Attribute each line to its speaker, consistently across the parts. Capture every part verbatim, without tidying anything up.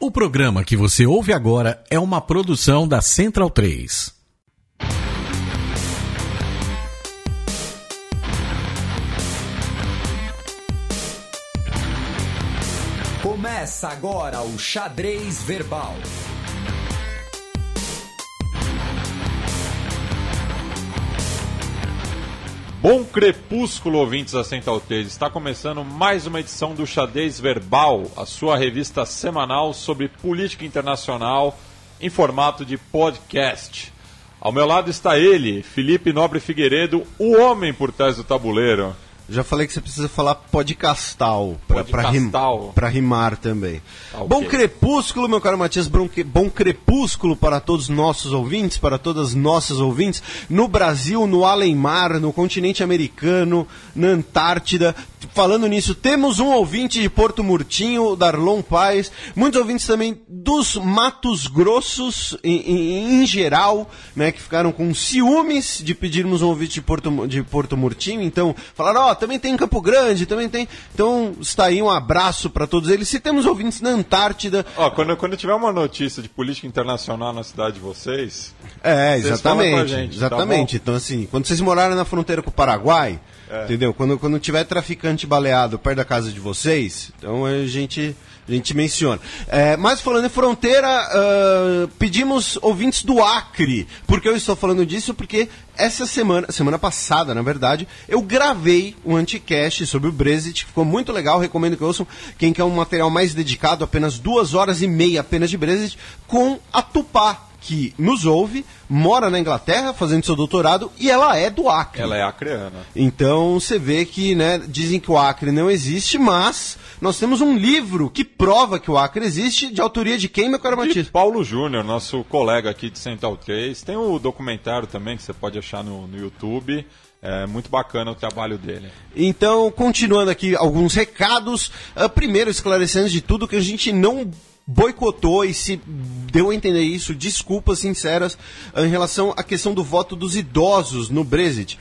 Speaker 1: O programa que você ouve agora é uma produção da Central três.
Speaker 2: Começa agora o Xadrez Verbal.
Speaker 3: Bom crepúsculo, ouvintes da Central três. Está começando mais uma edição do Xadrez Verbal, a sua revista semanal sobre política internacional em formato de podcast. Ao meu lado está ele, Felipe Nobre Figueiredo, o homem por trás do tabuleiro.
Speaker 4: Já falei que você precisa falar podcastal para rim, rimar também. Ah, okay. Bom crepúsculo, meu caro Matias, bom crepúsculo para todos os nossos ouvintes, para todas as nossas ouvintes, no Brasil, no além-mar, no continente americano, na Antártida. Falando nisso, temos um ouvinte de Porto Murtinho, Darlon Paes, muitos ouvintes também dos Matos Grossos, em, em, em geral, né, que ficaram com ciúmes de pedirmos um ouvinte de Porto, de Porto Murtinho, então falaram, ó, oh, também tem em Campo Grande, também tem, então está aí um abraço para todos eles. Se temos ouvintes na Antártida...
Speaker 3: Ó, oh, quando, quando tiver uma notícia de política internacional na cidade de vocês...
Speaker 4: É, exatamente, gente, exatamente, tá, então assim, quando vocês morarem na fronteira com o Paraguai... É. Entendeu? Quando, quando tiver traficante baleado perto da casa de vocês, então a gente, a gente menciona. É, mas falando em fronteira, uh, pedimos ouvintes do Acre. Por que eu estou falando disso? Porque essa semana, semana passada, na verdade, eu gravei um anticast sobre o Brexit, que ficou muito legal, recomendo que ouçam. Quem quer um material mais dedicado, apenas duas horas e meia apenas de Brexit, com a Tupá, que nos ouve, mora na Inglaterra fazendo seu doutorado e ela é do Acre.
Speaker 3: Ela é acreana.
Speaker 4: Então você vê que, né, dizem que o Acre não existe, mas nós temos um livro que prova que o Acre existe, de autoria de quem, meu caro Matias?
Speaker 3: De Paulo Júnior, nosso colega aqui de Central três. Tem o documentário também que você pode achar no, no YouTube. É muito bacana o trabalho dele.
Speaker 4: Então, continuando aqui alguns recados. Uh, primeiro, esclarecendo de tudo que a gente não boicotou, e se deu a entender isso, desculpas sinceras em relação à questão do voto dos idosos no Brexit.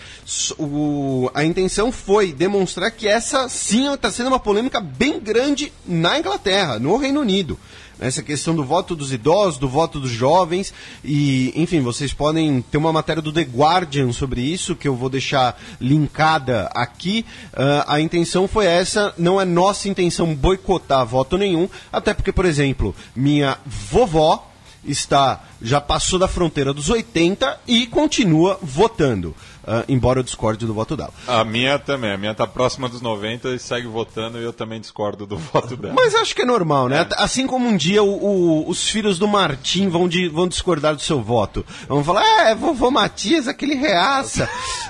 Speaker 4: O, a intenção foi demonstrar que essa sim está sendo uma polêmica bem grande na Inglaterra, no Reino Unido. Essa questão do voto dos idosos, do voto dos jovens, e, enfim, vocês podem ter uma matéria do The Guardian sobre isso, que eu vou deixar linkada aqui. Uh, a intenção foi essa, não é nossa intenção boicotar voto nenhum, até porque, por exemplo, minha vovó está, já passou da fronteira dos oitenta e continua votando. Uh, embora eu discorde do voto dela.
Speaker 3: A minha também, a minha está próxima dos noventa e segue votando, e eu também discordo do voto dela.
Speaker 4: Mas acho que é normal, né? É. Assim como um dia o, o, os filhos do Martim vão, de, vão discordar do seu voto. Vão falar, é, vovô Matias, aquele reaça.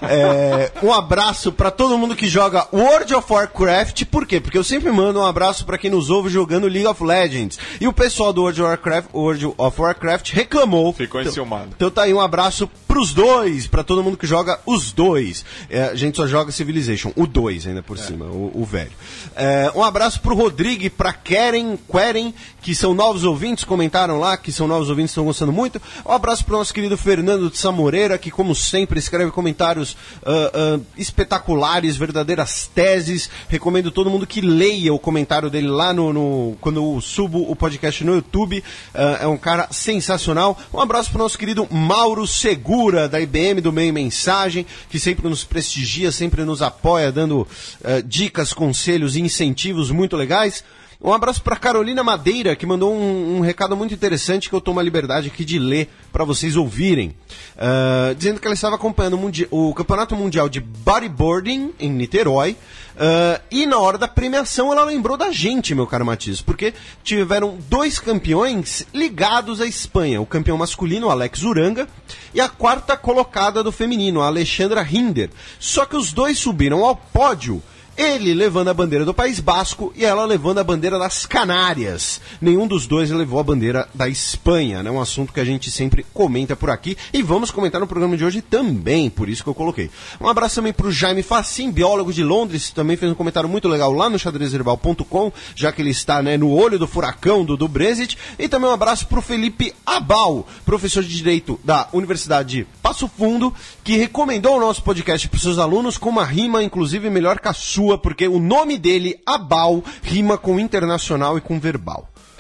Speaker 4: É, um abraço para todo mundo que joga World of Warcraft. Por quê? Porque eu sempre mando um abraço para quem nos ouve jogando League of Legends. E o pessoal do World of Warcraft, World of Warcraft reclamou.
Speaker 3: Ficou enciumado.
Speaker 4: Então, então tá aí um abraço pros dois, para todo mundo que joga os dois. É, a gente só joga Civilization, o dois ainda por é. cima, o, o velho. É, um abraço pro Rodrigo e pra Keren, Queren, que são novos ouvintes, comentaram lá, que são novos ouvintes, estão gostando muito. Um abraço pro nosso querido Fernando de Samoreira, que como sempre escreve comentários uh, uh, espetaculares, verdadeiras teses. Recomendo todo mundo que leia o comentário dele lá no, no quando eu subo o podcast no YouTube. Uh, é um cara sensacional. Um abraço pro nosso querido Mauro Segura, da I B M do Meio Mensagem, que sempre nos prestigia, sempre nos apoia, dando uh, dicas, conselhos e incentivos muito legais. Um abraço para Carolina Madeira, que mandou um, um recado muito interessante que eu tomo a liberdade aqui de ler para vocês ouvirem. Uh, dizendo que ela estava acompanhando o, mundi- o Campeonato Mundial de Bodyboarding em Niterói. Uh, e na hora da premiação ela lembrou da gente, meu caro Matias, porque tiveram dois campeões ligados à Espanha. O campeão masculino, Alex Uranga, e a quarta colocada do feminino, a Alexandra Hinder. Só que os dois subiram ao pódio, ele levando a bandeira do País Basco e ela levando a bandeira das Canárias. Nenhum dos dois levou a bandeira da Espanha, né? Um assunto que a gente sempre comenta por aqui e vamos comentar no programa de hoje também, por isso que eu coloquei. Um abraço também para o Jaime Facim, biólogo de Londres, também fez um comentário muito legal lá no xadrez herbal ponto com, já que ele está, né, no olho do furacão do, do Brexit. E também um abraço para o Felipe Abal, professor de Direito da Universidade de Passo Fundo, que recomendou o nosso podcast para os seus alunos com uma rima, inclusive, melhor que a sua, porque o nome dele, Abal, rima com internacional e com verbal.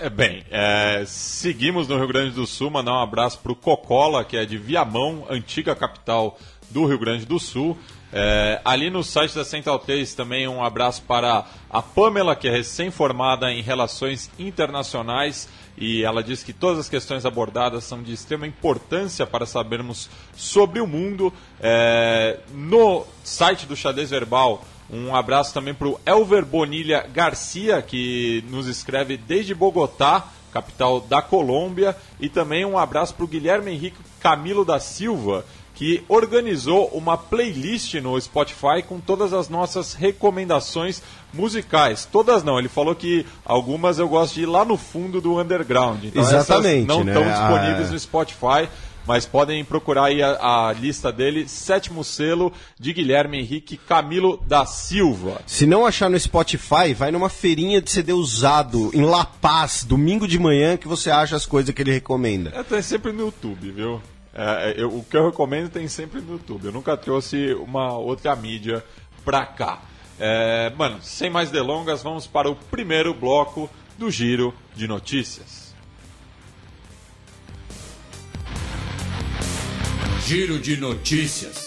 Speaker 3: É, bem, é, seguimos no Rio Grande do Sul, mandar um abraço para o Cocola, que é de Viamão, antiga capital do Rio Grande do Sul. É, ali no site da Central três também um abraço para a Pamela, que é recém-formada em Relações Internacionais, e ela diz que todas as questões abordadas são de extrema importância para sabermos sobre o mundo. É, no site do Xadrez Verbal, um abraço também para o Elver Bonilha Garcia, que nos escreve desde Bogotá, capital da Colômbia, e também um abraço para o Guilherme Henrique Camilo da Silva, que organizou uma playlist no Spotify com todas as nossas recomendações musicais. Todas não, ele falou que algumas eu gosto de ir lá no fundo do underground. Então
Speaker 4: exatamente,
Speaker 3: essas não
Speaker 4: né?
Speaker 3: estão disponíveis
Speaker 4: ah,
Speaker 3: no Spotify, mas podem procurar aí a, a lista dele, Sétimo Selo, de Guilherme Henrique Camilo da Silva.
Speaker 4: Se não achar no Spotify, vai numa feirinha de C D usado, em La Paz, domingo de manhã, que você acha as coisas que ele recomenda.
Speaker 3: É, tem sempre no YouTube, viu? É, eu, o que eu recomendo tem sempre no YouTube. Eu nunca trouxe uma outra mídia pra cá. É, mano, sem mais delongas, vamos para o primeiro bloco do Giro de Notícias.
Speaker 2: Giro de Notícias.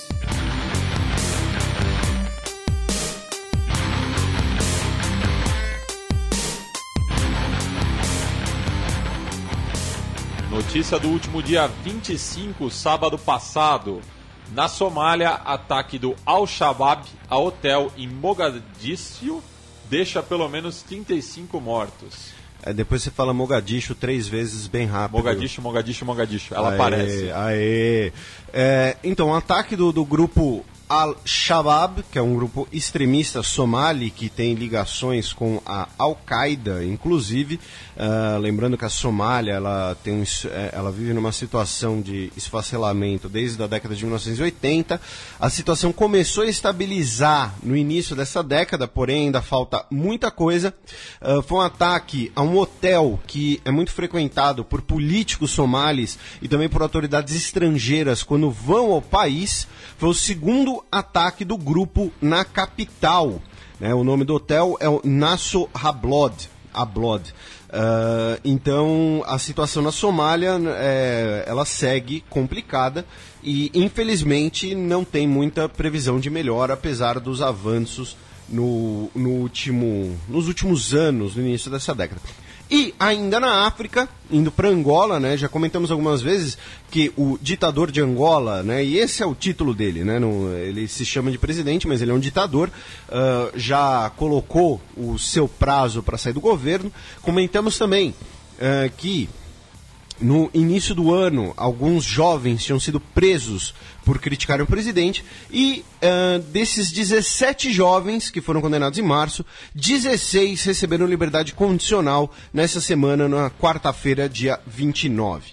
Speaker 3: Notícia do último dia vinte e cinco, sábado passado. Na Somália, ataque do Al-Shabaab a hotel em Mogadíscio deixa pelo menos trinta e cinco mortos.
Speaker 4: É, depois você fala Mogadishu três vezes bem rápido.
Speaker 3: Mogadishu, Mogadishu, Mogadishu. Ela
Speaker 4: aê,
Speaker 3: aparece.
Speaker 4: Aê. É, então, o ataque do, do grupo Al-Shabaab, que é um grupo extremista somali que tem ligações com a Al-Qaeda, inclusive, uh, lembrando que a Somália ela, tem um, ela vive numa situação de esfacelamento desde a década de mil novecentos e oitenta. A situação começou a estabilizar no início dessa década, porém ainda falta muita coisa. Uh, foi um ataque a um hotel que é muito frequentado por políticos somalis e também por autoridades estrangeiras quando vão ao país. Foi o segundo ataque do grupo na capital. Né? O nome do hotel é o Nasso Hablod. Hablod. Uh, então, a situação na Somália é, ela segue complicada e, infelizmente, não tem muita previsão de melhora, apesar dos avanços no, no último, nos últimos anos, no início dessa década. E ainda na África, indo para Angola, né, já comentamos algumas vezes que o ditador de Angola, né, e esse é o título dele, né, no, ele se chama de presidente, mas ele é um ditador, uh, já colocou o seu prazo para sair do governo. Comentamos também uh, que no início do ano, alguns jovens tinham sido presos por criticarem o presidente e uh, desses dezessete jovens que foram condenados em março, dezesseis receberam liberdade condicional nessa semana, na quarta-feira, dia vinte e nove.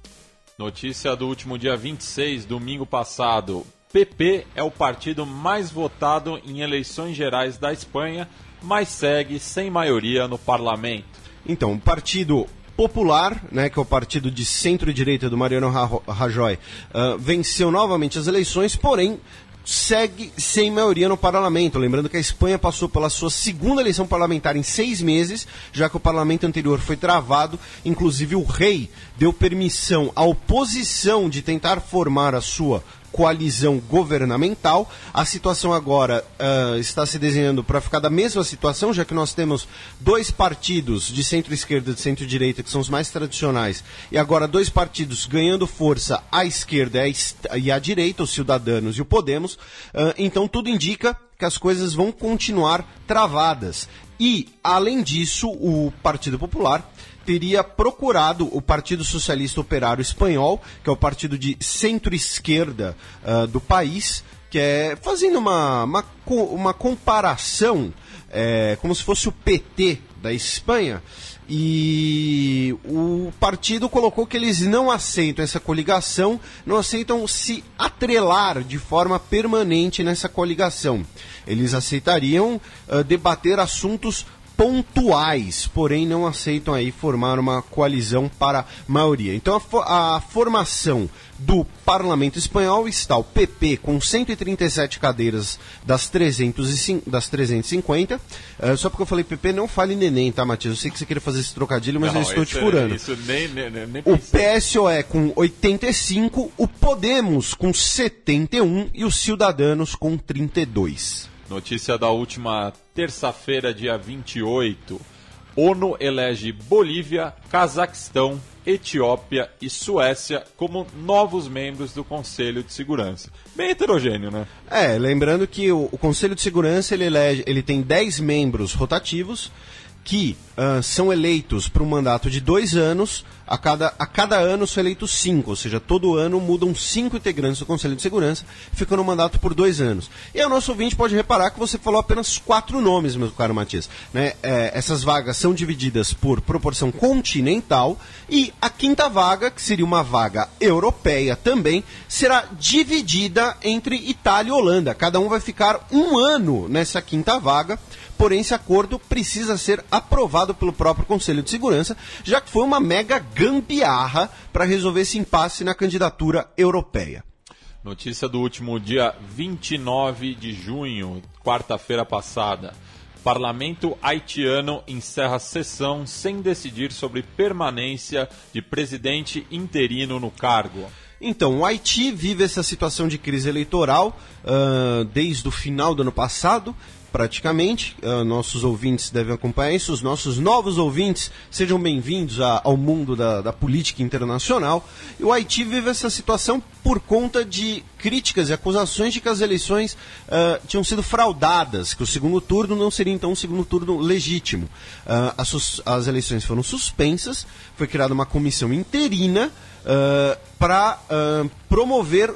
Speaker 3: Notícia do último dia vinte e seis, domingo passado. P P é o partido mais votado em eleições gerais da Espanha, mas segue sem maioria no parlamento.
Speaker 4: Então, o partido Popular, né, que é o partido de centro-direita do Mariano Rajoy, uh, venceu novamente as eleições, porém segue sem maioria no parlamento. Lembrando que a Espanha passou pela sua segunda eleição parlamentar em seis meses, já que o parlamento anterior foi travado. Inclusive o rei deu permissão à oposição de tentar formar a sua coalizão governamental. A situação agora uh, está se desenhando para ficar da mesma situação, já que nós temos dois partidos de centro-esquerda e de centro-direita, que são os mais tradicionais, e agora dois partidos ganhando força à esquerda e à direita, os Ciudadanos e o Podemos. Uh, então tudo indica que as coisas vão continuar travadas. E, além disso, o Partido Popular teria procurado o Partido Socialista Operário Espanhol, que é o partido de centro-esquerda uh, do país, que é fazendo uma, uma, uma comparação, é, como se fosse o P T da Espanha, e o partido colocou que eles não aceitam essa coligação, não aceitam se atrelar de forma permanente nessa coligação. Eles aceitariam uh, debater assuntos pontuais, porém não aceitam aí formar uma coalizão para a maioria. Então a, fo- a formação do Parlamento Espanhol está o P P com cento e trinta e sete cadeiras das, trezentos e cinquenta, das trezentos e cinquenta. Uh, só porque eu falei P P, não fale neném, tá, Matias? Eu sei que você queria fazer esse trocadilho, mas
Speaker 3: Não,
Speaker 4: eu estou te
Speaker 3: isso-
Speaker 4: furando.
Speaker 3: Isso nem, nem, nem nem
Speaker 4: O
Speaker 3: pensei.
Speaker 4: P S O E com oitenta e cinco, o Podemos com setenta e um e os Ciudadanos com trinta e dois.
Speaker 3: Notícia da última terça-feira, dia vinte e oito. ONU elege Bolívia, Cazaquistão, Etiópia e Suécia como novos membros do Conselho de Segurança. Bem heterogêneo, né?
Speaker 4: É, lembrando que o, o Conselho de Segurança ele, elege, ele tem dez membros rotativos que uh, são eleitos para um mandato de dois anos, a cada, a cada ano são eleitos cinco, ou seja, todo ano mudam cinco integrantes do Conselho de Segurança, ficam no mandato por dois anos. E aí o nosso ouvinte pode reparar que você falou apenas quatro nomes, meu caro Matias. Né? É, essas vagas são divididas por proporção continental e a quinta vaga, que seria uma vaga europeia também, será dividida entre Itália e Holanda. Cada um vai ficar um ano nessa quinta vaga. Porém, esse acordo precisa ser aprovado pelo próprio Conselho de Segurança, já que foi uma mega gambiarra para resolver esse impasse na candidatura europeia.
Speaker 3: Notícia do último dia vinte e nove de junho, quarta-feira passada. Parlamento haitiano encerra sessão sem decidir sobre permanência de presidente interino no cargo.
Speaker 4: Então, o Haiti vive essa situação de crise eleitoral uh, desde o final do ano passado, praticamente. Uh, nossos ouvintes devem acompanhar isso. Os nossos novos ouvintes, sejam bem-vindos a, ao mundo da, da política internacional. E o Haiti vive essa situação por conta de críticas e acusações de que as eleições uh, tinham sido fraudadas, que o segundo turno não seria então um segundo turno legítimo. Uh, as, as eleições foram suspensas, foi criada uma comissão interina uh, para uh, promover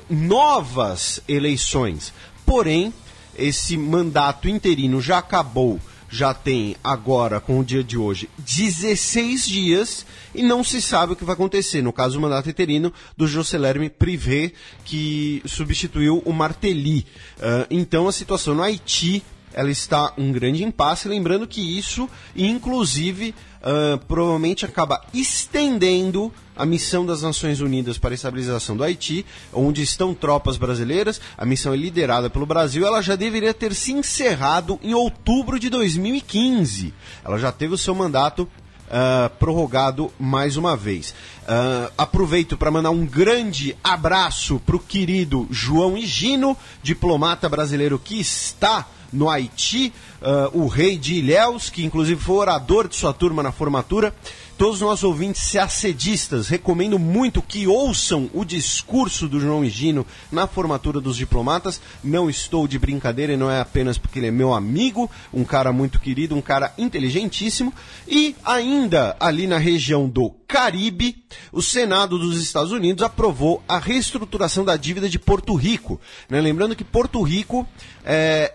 Speaker 4: novas eleições. Porém, esse mandato interino já acabou, já tem agora, com o dia de hoje, dezesseis dias e não se sabe o que vai acontecer. No caso, o mandato interino do Jocelerme Privé, que substituiu o Martelly. Uh, então, a situação no Haiti, ela está um grande impasse, lembrando que isso, inclusive, uh, provavelmente acaba estendendo a missão das Nações Unidas para a estabilização do Haiti, onde estão tropas brasileiras. A missão é liderada pelo Brasil. Ela já deveria ter se encerrado em outubro de dois mil e quinze. Ela já teve o seu mandato uh, prorrogado mais uma vez. Uh, aproveito para mandar um grande abraço para o querido João Higino, diplomata brasileiro que está no Haiti, uh, o rei de Ilhéus, que inclusive foi orador de sua turma na formatura. Todos os nossos ouvintes seacedistas, recomendo muito que ouçam o discurso do João Higino na formatura dos diplomatas. Não estou de brincadeira e não é apenas porque ele é meu amigo, um cara muito querido, um cara inteligentíssimo. E ainda ali na região do Caribe, o Senado dos Estados Unidos aprovou a reestruturação da dívida de Porto Rico. Né? Lembrando que Porto Rico é,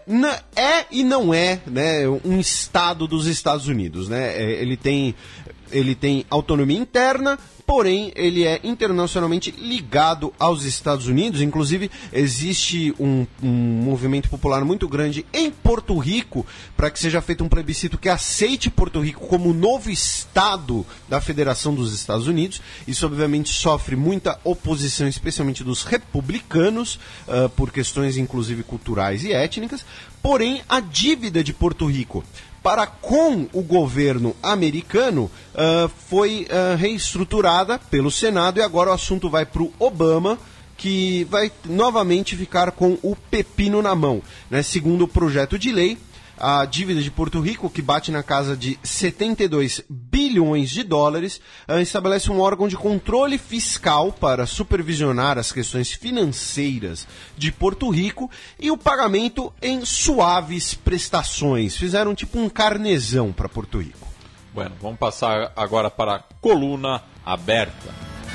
Speaker 4: é e não é, né, um estado dos Estados Unidos. Né? É, ele tem... Ele tem autonomia interna, porém ele é internacionalmente ligado aos Estados Unidos. Inclusive existe um, um movimento popular muito grande em Porto Rico para que seja feito um plebiscito que aceite Porto Rico como novo estado da Federação dos Estados Unidos. Isso obviamente sofre muita oposição, especialmente dos republicanos, uh, por questões inclusive culturais e étnicas. Porém, a dívida de Porto Rico para com o governo americano uh, foi uh, reestruturada pelo Senado e agora o assunto vai para o Obama, que vai novamente ficar com o pepino na mão. Né? Segundo o projeto de lei, a dívida de Porto Rico, que bate na casa de setenta e dois bilhões de dólares, uh, estabelece um órgão de controle fiscal para supervisionar as questões financeiras de Porto Rico e o pagamento em suaves prestações. Fizeram tipo um carnezão para Porto Rico.
Speaker 3: Bueno, vamos passar agora para a coluna aberta.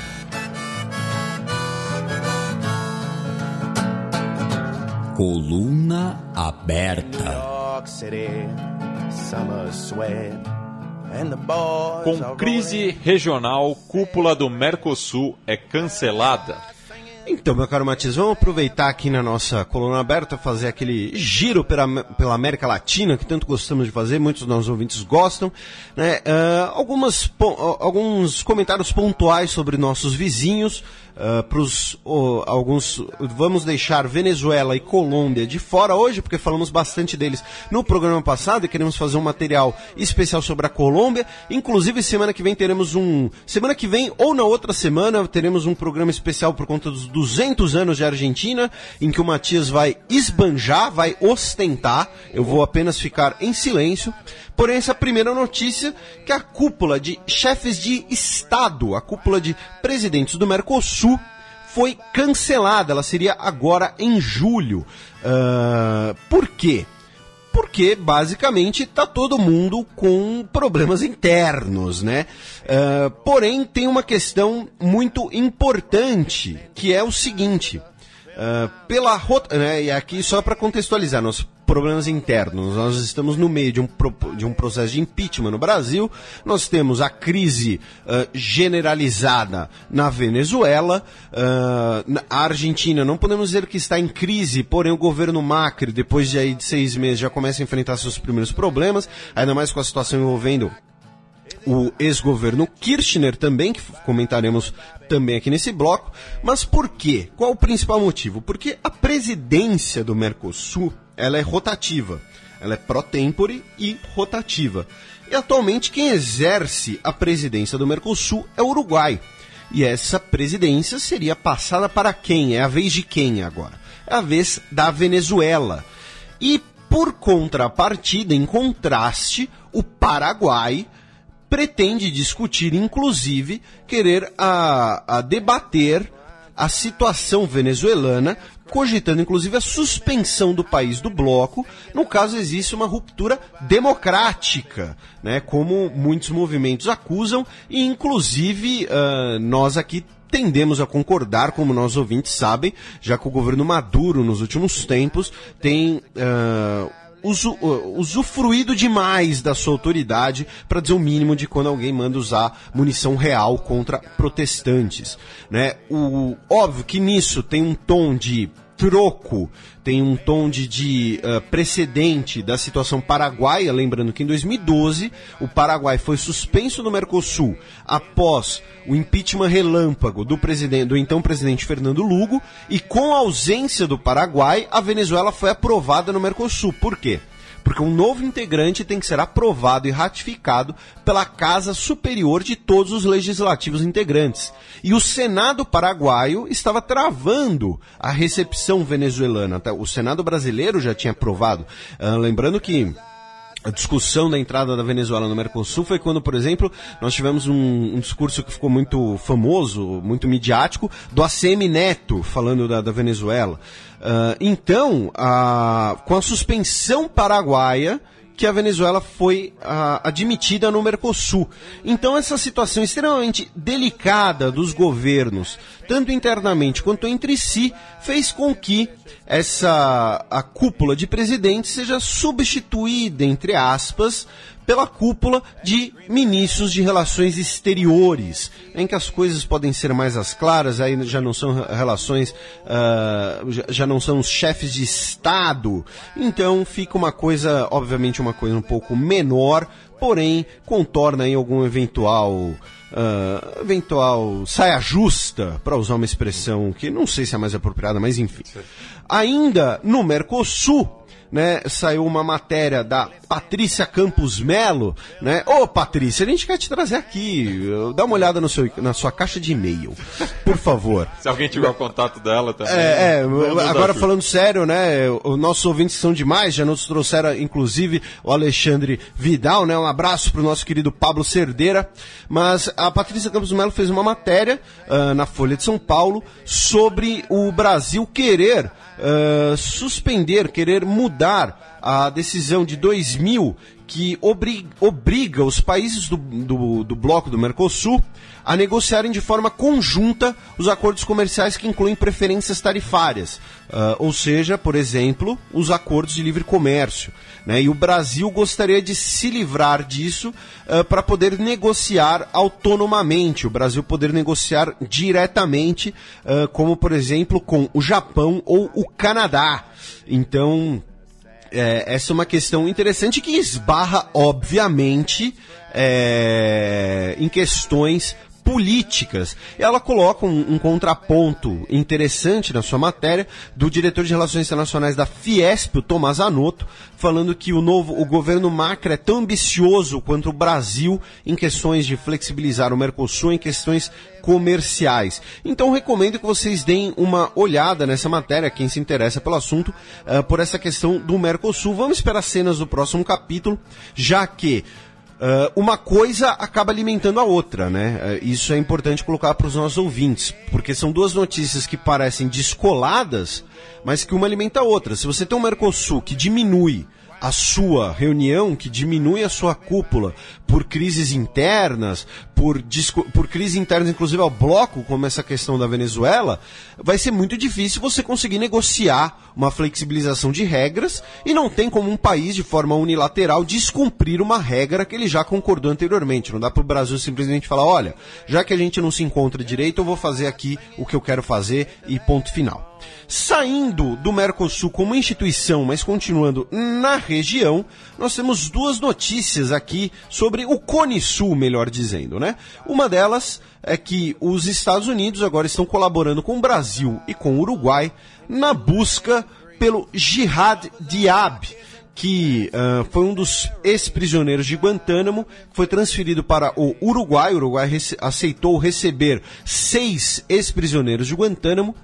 Speaker 1: Coluna aberta.
Speaker 3: Com crise regional, cúpula do Mercosul é cancelada.
Speaker 4: Então, meu caro Matias, vamos aproveitar aqui na nossa coluna aberta, fazer aquele giro pela, pela América Latina, que tanto gostamos de fazer, muitos dos nossos ouvintes gostam, né? Uh, algumas, po- alguns comentários pontuais sobre nossos vizinhos, uh, pros, uh, alguns, vamos deixar Venezuela e Colômbia de fora hoje, porque falamos bastante deles no programa passado e queremos fazer um material especial sobre a Colômbia. Inclusive, semana que vem teremos um, semana que vem ou na outra semana, teremos um programa especial por conta dos duzentos anos de Argentina, em que o Matias vai esbanjar, vai ostentar. Eu vou apenas ficar em silêncio. Porém, essa primeira notícia, que a cúpula de chefes de Estado, a cúpula de presidentes do Mercosul, foi cancelada. Ela seria agora em julho. Uh, por quê? Porque, basicamente, está todo mundo com problemas internos, né? Uh, porém, tem uma questão muito importante, que é o seguinte. Uh, pela rota, né, e aqui só para contextualizar, nossos problemas internos, nós estamos no meio de um, pro, de um processo de impeachment no Brasil, nós temos a crise uh, generalizada na Venezuela, uh, a Argentina não podemos dizer que está em crise, porém o governo Macri, depois de, aí, de seis meses, já começa a enfrentar seus primeiros problemas, ainda mais com a situação envolvendo o ex-governo Kirchner também, que comentaremos também aqui nesse bloco. Mas por quê? Qual o principal motivo? Porque a presidência do Mercosul, ela é rotativa. Ela é pró-tempore e rotativa. E atualmente quem exerce a presidência do Mercosul é o Uruguai. E essa presidência seria passada para quem? É a vez de quem agora? É a vez da Venezuela. E por contrapartida, em contraste, o Paraguai pretende discutir, inclusive, querer a, a debater a situação venezuelana, cogitando, inclusive, a suspensão do país do bloco, no caso existe uma ruptura democrática, né, como muitos movimentos acusam, e, inclusive, uh, nós aqui tendemos a concordar, como nossos ouvintes sabem, já que o governo Maduro, nos últimos tempos, tem Uh, Usu, uh, usufruído demais da sua autoridade, para dizer o mínimo de quando alguém manda usar munição real contra protestantes, né? O, óbvio que nisso tem um tom de troco, tem um tom de, de uh, precedente da situação paraguaia, lembrando que em dois mil e doze o Paraguai foi suspenso do Mercosul após o impeachment relâmpago do, presidente, do então presidente Fernando Lugo, e com a ausência do Paraguai, a Venezuela foi aprovada no Mercosul. Por quê? Porque um novo integrante tem que ser aprovado e ratificado pela Casa Superior de todos os legislativos integrantes. E o Senado paraguaio estava travando a recepção venezuelana. O Senado brasileiro já tinha aprovado. Uh, lembrando que a discussão da entrada da Venezuela no Mercosul foi quando, por exemplo, nós tivemos um, um discurso que ficou muito famoso, muito midiático, do A C M Neto, falando da, da Venezuela. Uh, então, a, com a suspensão paraguaia, que a Venezuela foi uh, admitida no Mercosul. Então, essa situação extremamente delicada dos governos, tanto internamente quanto entre si, fez com que essa, a cúpula de presidentes seja substituída, entre aspas, pela cúpula de ministros de relações exteriores, em que as coisas podem ser mais as claras, aí já não são relações, uh, já, já não são os chefes de Estado, então fica uma coisa, obviamente uma coisa um pouco menor, porém contorna aí algum eventual, uh, eventual saia justa, para usar uma expressão que não sei se é mais apropriada, mas enfim. Ainda no Mercosul, né, saiu uma matéria da Patrícia Campos Melo, né? Ô, Patrícia, a gente quer te trazer aqui, dá uma olhada no seu, na sua caixa de e-mail, por favor.
Speaker 3: Se alguém tiver o contato dela também.
Speaker 4: É, é agora falando sério, né, os nossos ouvintes são demais, já nos trouxeram, inclusive, o Alexandre Vidal, né, um abraço pro nosso querido Pablo Cerdeira, mas a Patrícia Campos Melo fez uma matéria uh, na Folha de São Paulo sobre o Brasil querer uh, suspender, querer mudar a decisão de dois mil que obri- obriga os países do, do, do bloco do Mercosul a negociarem de forma conjunta os acordos comerciais que incluem preferências tarifárias, uh, ou seja, por exemplo, os acordos de livre comércio. Né? E o Brasil gostaria de se livrar disso uh, para poder negociar autonomamente, o Brasil poder negociar diretamente, uh, como por exemplo com o Japão ou o Canadá. Então, é, essa é uma questão interessante que esbarra, obviamente, é, em questões políticas. Ela coloca um, um contraponto interessante na sua matéria do diretor de Relações Internacionais da Fiesp, o Tomás Anotto, falando que o novo o governo Macri é tão ambicioso quanto o Brasil em questões de flexibilizar o Mercosul, em questões comerciais. Então recomendo que vocês deem uma olhada nessa matéria, quem se interessa pelo assunto, uh, por essa questão do Mercosul. Vamos esperar cenas do próximo capítulo, já que Uh, uma coisa acaba alimentando a outra, né? Uh, isso é importante colocar para os nossos ouvintes, porque são duas notícias que parecem descoladas, mas que uma alimenta a outra. Se você tem um Mercosul que diminui a sua reunião, que diminui a sua cúpula por crises internas, por, disco, por crises internas inclusive ao bloco, como essa questão da Venezuela, vai ser muito difícil você conseguir negociar uma flexibilização de regras, e não tem como um país, de forma unilateral, descumprir uma regra que ele já concordou anteriormente. Não dá para o Brasil simplesmente falar, olha, já que a gente não se encontra direito, eu vou fazer aqui o que eu quero fazer e ponto final. Saindo do Mercosul como instituição, mas continuando na região, nós temos duas notícias aqui sobre o Cone Sul, melhor dizendo, né? Uma delas é que os Estados Unidos agora estão colaborando com o Brasil e com o Uruguai na busca pelo Jihad Diab, que uh, foi um dos ex-prisioneiros de Guantánamo, que foi transferido para o Uruguai. O Uruguai rece- aceitou receber seis ex-prisioneiros de Guantánamo,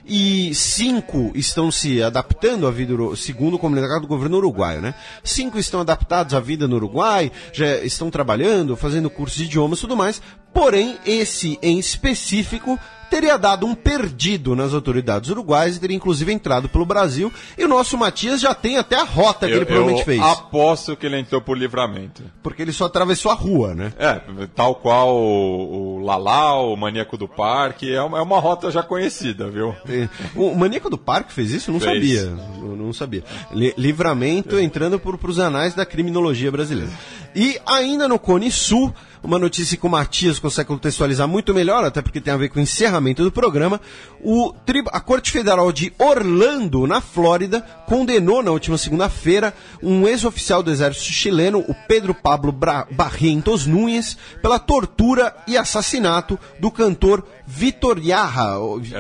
Speaker 4: e cinco estão se adaptando à vida, segundo o comunicado do governo uruguaio, né? Cinco estão adaptados à vida no Uruguai, já estão trabalhando, fazendo cursos de idiomas e tudo mais, porém, esse em específico teria dado um perdido nas autoridades uruguaias e teria inclusive entrado pelo Brasil, e o nosso Matias já tem até a rota que
Speaker 3: eu,
Speaker 4: ele provavelmente
Speaker 3: eu
Speaker 4: fez.
Speaker 3: Aposto que ele entrou por Livramento.
Speaker 4: Porque ele só atravessou a rua, né?
Speaker 3: É, tal qual o, o Lalau, o Maníaco do Parque, é uma, é uma rota já conhecida, viu?
Speaker 4: É. O Maníaco do Parque fez isso? Não
Speaker 3: Fez.
Speaker 4: sabia. Eu não sabia. Li- Livramento é. entrando para os anais da criminologia brasileira. E ainda no Cone Sul, uma notícia que o Matias consegue contextualizar muito melhor, até porque tem a ver com o encerramento do programa. O, a Corte Federal de Orlando, na Flórida, condenou na última segunda-feira um ex-oficial do exército chileno, o Pedro Pablo Bra- Barrientos Núñez, pela tortura e assassinato do cantor Vitor Jara.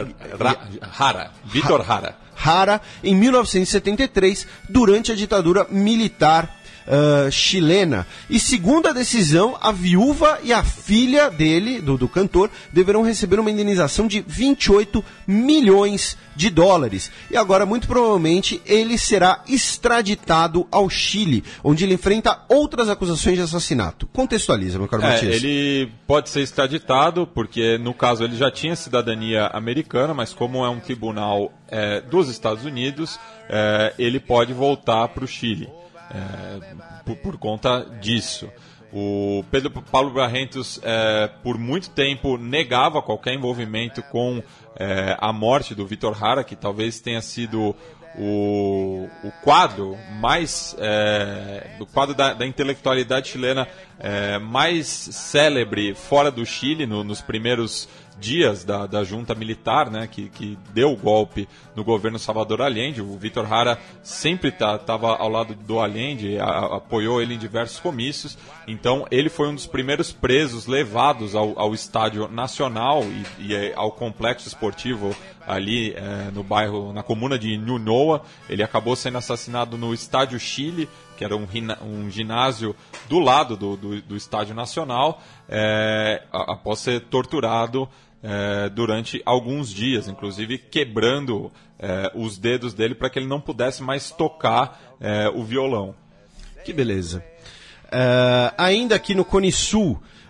Speaker 3: Jara. Vitor Jara.
Speaker 4: Jara, em mil novecentos e setenta e três, durante a ditadura militar Uh, chilena. E segundo a decisão, a viúva e a filha dele, do, do cantor, deverão receber uma indenização de vinte e oito milhões de dólares. E agora, muito provavelmente, ele será extraditado ao Chile, onde ele enfrenta outras acusações de assassinato. Contextualiza, meu caro
Speaker 3: É,
Speaker 4: Matias.
Speaker 3: ele pode ser extraditado, porque no caso ele já tinha cidadania americana, mas como é um tribunal é, dos Estados Unidos, é, ele pode voltar para o Chile. É, por, por conta disso. O Pedro Pablo Barrientos, é, por muito tempo, negava qualquer envolvimento com é, a morte do Vitor Jara, que talvez tenha sido o, o quadro mais é, do quadro da, da intelectualidade chilena é, mais célebre fora do Chile, no, nos primeiros dias da, da junta militar, né, que, que deu o golpe no governo Salvador Allende. O Vitor Jara sempre estava tá, ao lado do Allende, a, apoiou ele em diversos comícios, então ele foi um dos primeiros presos levados ao, ao Estádio Nacional e, e ao complexo esportivo ali é, no bairro, na comuna de Ñuñoa. Ele acabou sendo assassinado no Estádio Chile, que era um, um ginásio do lado do, do, do Estádio Nacional, é, após ser torturado É, durante alguns dias, inclusive quebrando é, os dedos dele para que ele não pudesse mais tocar é, o violão.
Speaker 4: Que beleza. Uh, ainda aqui no Cone Sul,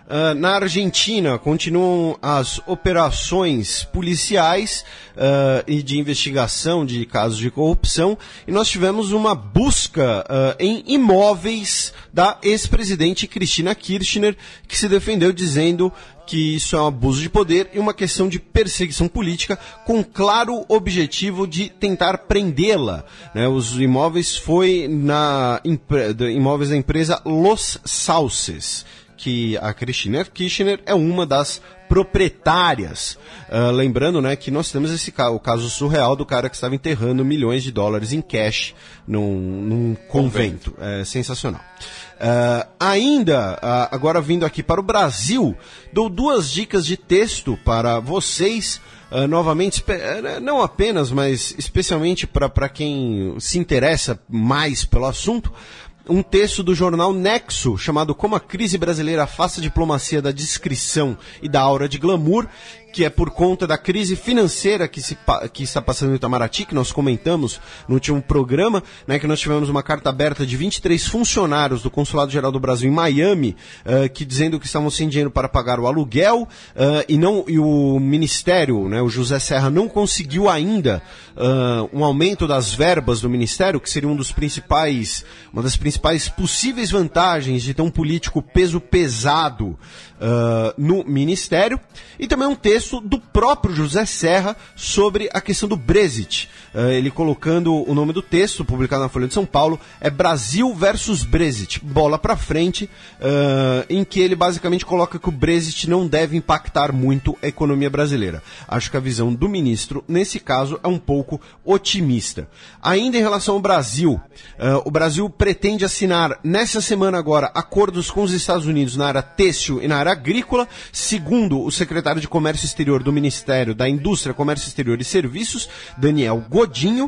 Speaker 4: Uh, na Argentina, continuam as operações policiais uh, e de investigação de casos de corrupção, e nós tivemos uma busca uh, em imóveis da ex-presidente Cristina Kirchner, que se defendeu dizendo que isso é um abuso de poder e uma questão de perseguição política com claro objetivo de tentar prendê-la. Né? Os imóveis foi na imóveis da empresa Los Sauces, que a Cristina Kirchner é uma das proprietárias. Uh, lembrando, né, que nós temos esse ca- o caso surreal do cara que estava enterrando milhões de dólares em cash num, num convento. É sensacional. Uh, ainda, uh, agora vindo aqui para o Brasil, dou duas dicas de texto para vocês. Uh, novamente, não apenas, mas especialmente para quem se interessa mais pelo assunto. Um texto do jornal Nexo, chamado Como a Crise Brasileira Afasta a Diplomacia da Discrição e da Aura de Glamour, que é por conta da crise financeira que, se, que está passando no Itamaraty, que nós comentamos no último programa, né, que nós tivemos uma carta aberta de vinte e três funcionários do Consulado Geral do Brasil em Miami, uh, que dizendo que estavam sem dinheiro para pagar o aluguel, uh, e, não, e o Ministério, né, o José Serra, não conseguiu ainda uh, um aumento das verbas do Ministério, que seria um dos principais, uma das principais possíveis vantagens de ter um político peso pesado Uh, no Ministério, e também um texto do próprio José Serra sobre a questão do Brexit. Uh, ele colocando o nome do texto, publicado na Folha de São Paulo, é Brasil versus Brexit, bola pra frente, uh, em que ele basicamente coloca que o Brexit não deve impactar muito a economia brasileira. Acho que a visão do ministro, nesse caso, é um pouco otimista. Ainda em relação ao Brasil, uh, o Brasil pretende assinar, nessa semana agora, acordos com os Estados Unidos na área têxtil e na área agrícola, segundo o secretário de Comércio Exterior do Ministério da Indústria, Comércio Exterior e Serviços, Daniel Godinho,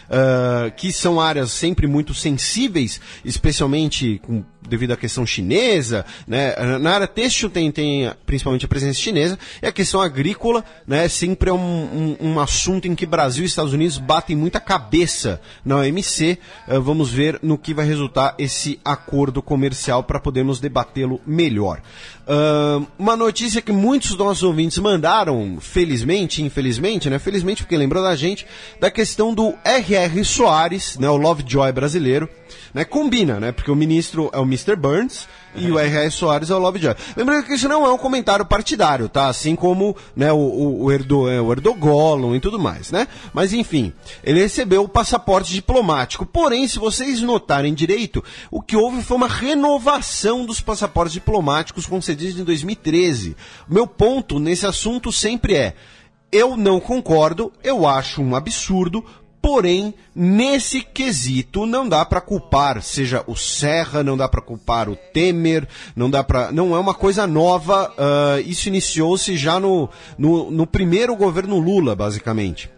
Speaker 4: uh, que são áreas sempre muito sensíveis, especialmente com, devido à questão chinesa, né? Na área têxtil tem, tem principalmente a presença chinesa, e a questão agrícola, né, sempre é um, um, um assunto em que Brasil e Estados Unidos batem muita cabeça na O M C. Uh, vamos ver no que vai resultar esse acordo comercial para podermos debatê-lo melhor. Uh, uma notícia que muitos dos nossos ouvintes mandaram, felizmente, infelizmente, né? Felizmente porque lembrou da gente, da questão do R R Soares, né? O Lovejoy brasileiro, né? Combina, né? Porque o ministro é o mister Burns e o R R Soares é o Lovejoy. Lembrando que isso não é um comentário partidário, tá? Assim como, né, o, o, o, Erdo, o Erdogan e tudo mais, né? Mas enfim, ele recebeu o passaporte diplomático. Porém, se vocês notarem direito, o que houve foi uma renovação dos passaportes diplomáticos concedidos em dois mil e treze. O meu ponto nesse assunto sempre é: eu não concordo, eu acho um absurdo. Porém, nesse quesito não dá para culpar, seja o Serra, não dá para culpar o Temer, não dá para, não é uma coisa nova. Uh, isso iniciou-se já no, no, no primeiro governo Lula, basicamente,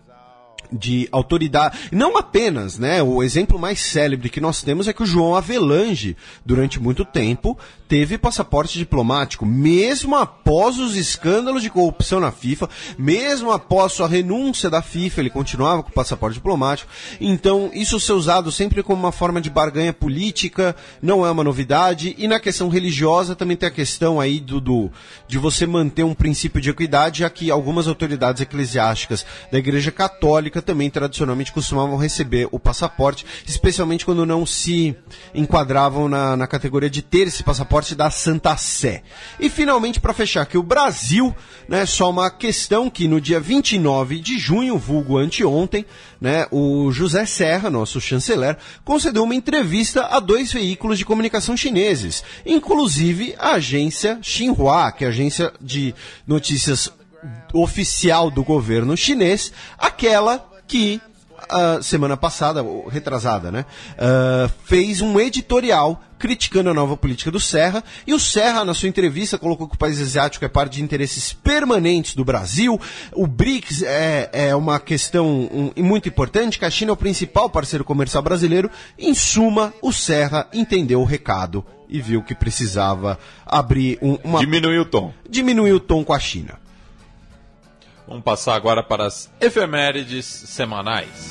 Speaker 4: de autoridade, não apenas, né, o exemplo mais célebre que nós temos é que o João Avelange, durante muito tempo, teve passaporte diplomático, mesmo após os escândalos de corrupção na FIFA, mesmo após sua renúncia da FIFA, ele continuava com o passaporte diplomático. Então, isso ser usado sempre como uma forma de barganha política, não é uma novidade. E na questão religiosa também tem a questão aí do, do de você manter um princípio de equidade, já que algumas autoridades eclesiásticas da Igreja Católica também tradicionalmente costumavam receber o passaporte, especialmente quando não se enquadravam na, na categoria de ter esse passaporte da Santa Sé. E finalmente, para fechar aqui o Brasil, né, só uma questão que no dia vinte e nove de junho, vulgo anteontem, né, o José Serra, nosso chanceler, concedeu uma entrevista a dois veículos de comunicação chineses, inclusive a agência Xinhua, que é a agência de notícias oficial do governo chinês, aquela que uh, semana passada, retrasada, né, uh, fez um editorial criticando a nova política do Serra, e o Serra, na sua entrevista, colocou que o país asiático é parte de interesses permanentes do Brasil, o BRICS é, é uma questão um, muito importante, que a China é o principal parceiro comercial brasileiro. Em suma, o Serra entendeu o recado e viu que precisava abrir um, uma...
Speaker 3: Diminuir o tom.
Speaker 4: Diminuir o tom com a China.
Speaker 3: Vamos passar agora para as efemérides semanais.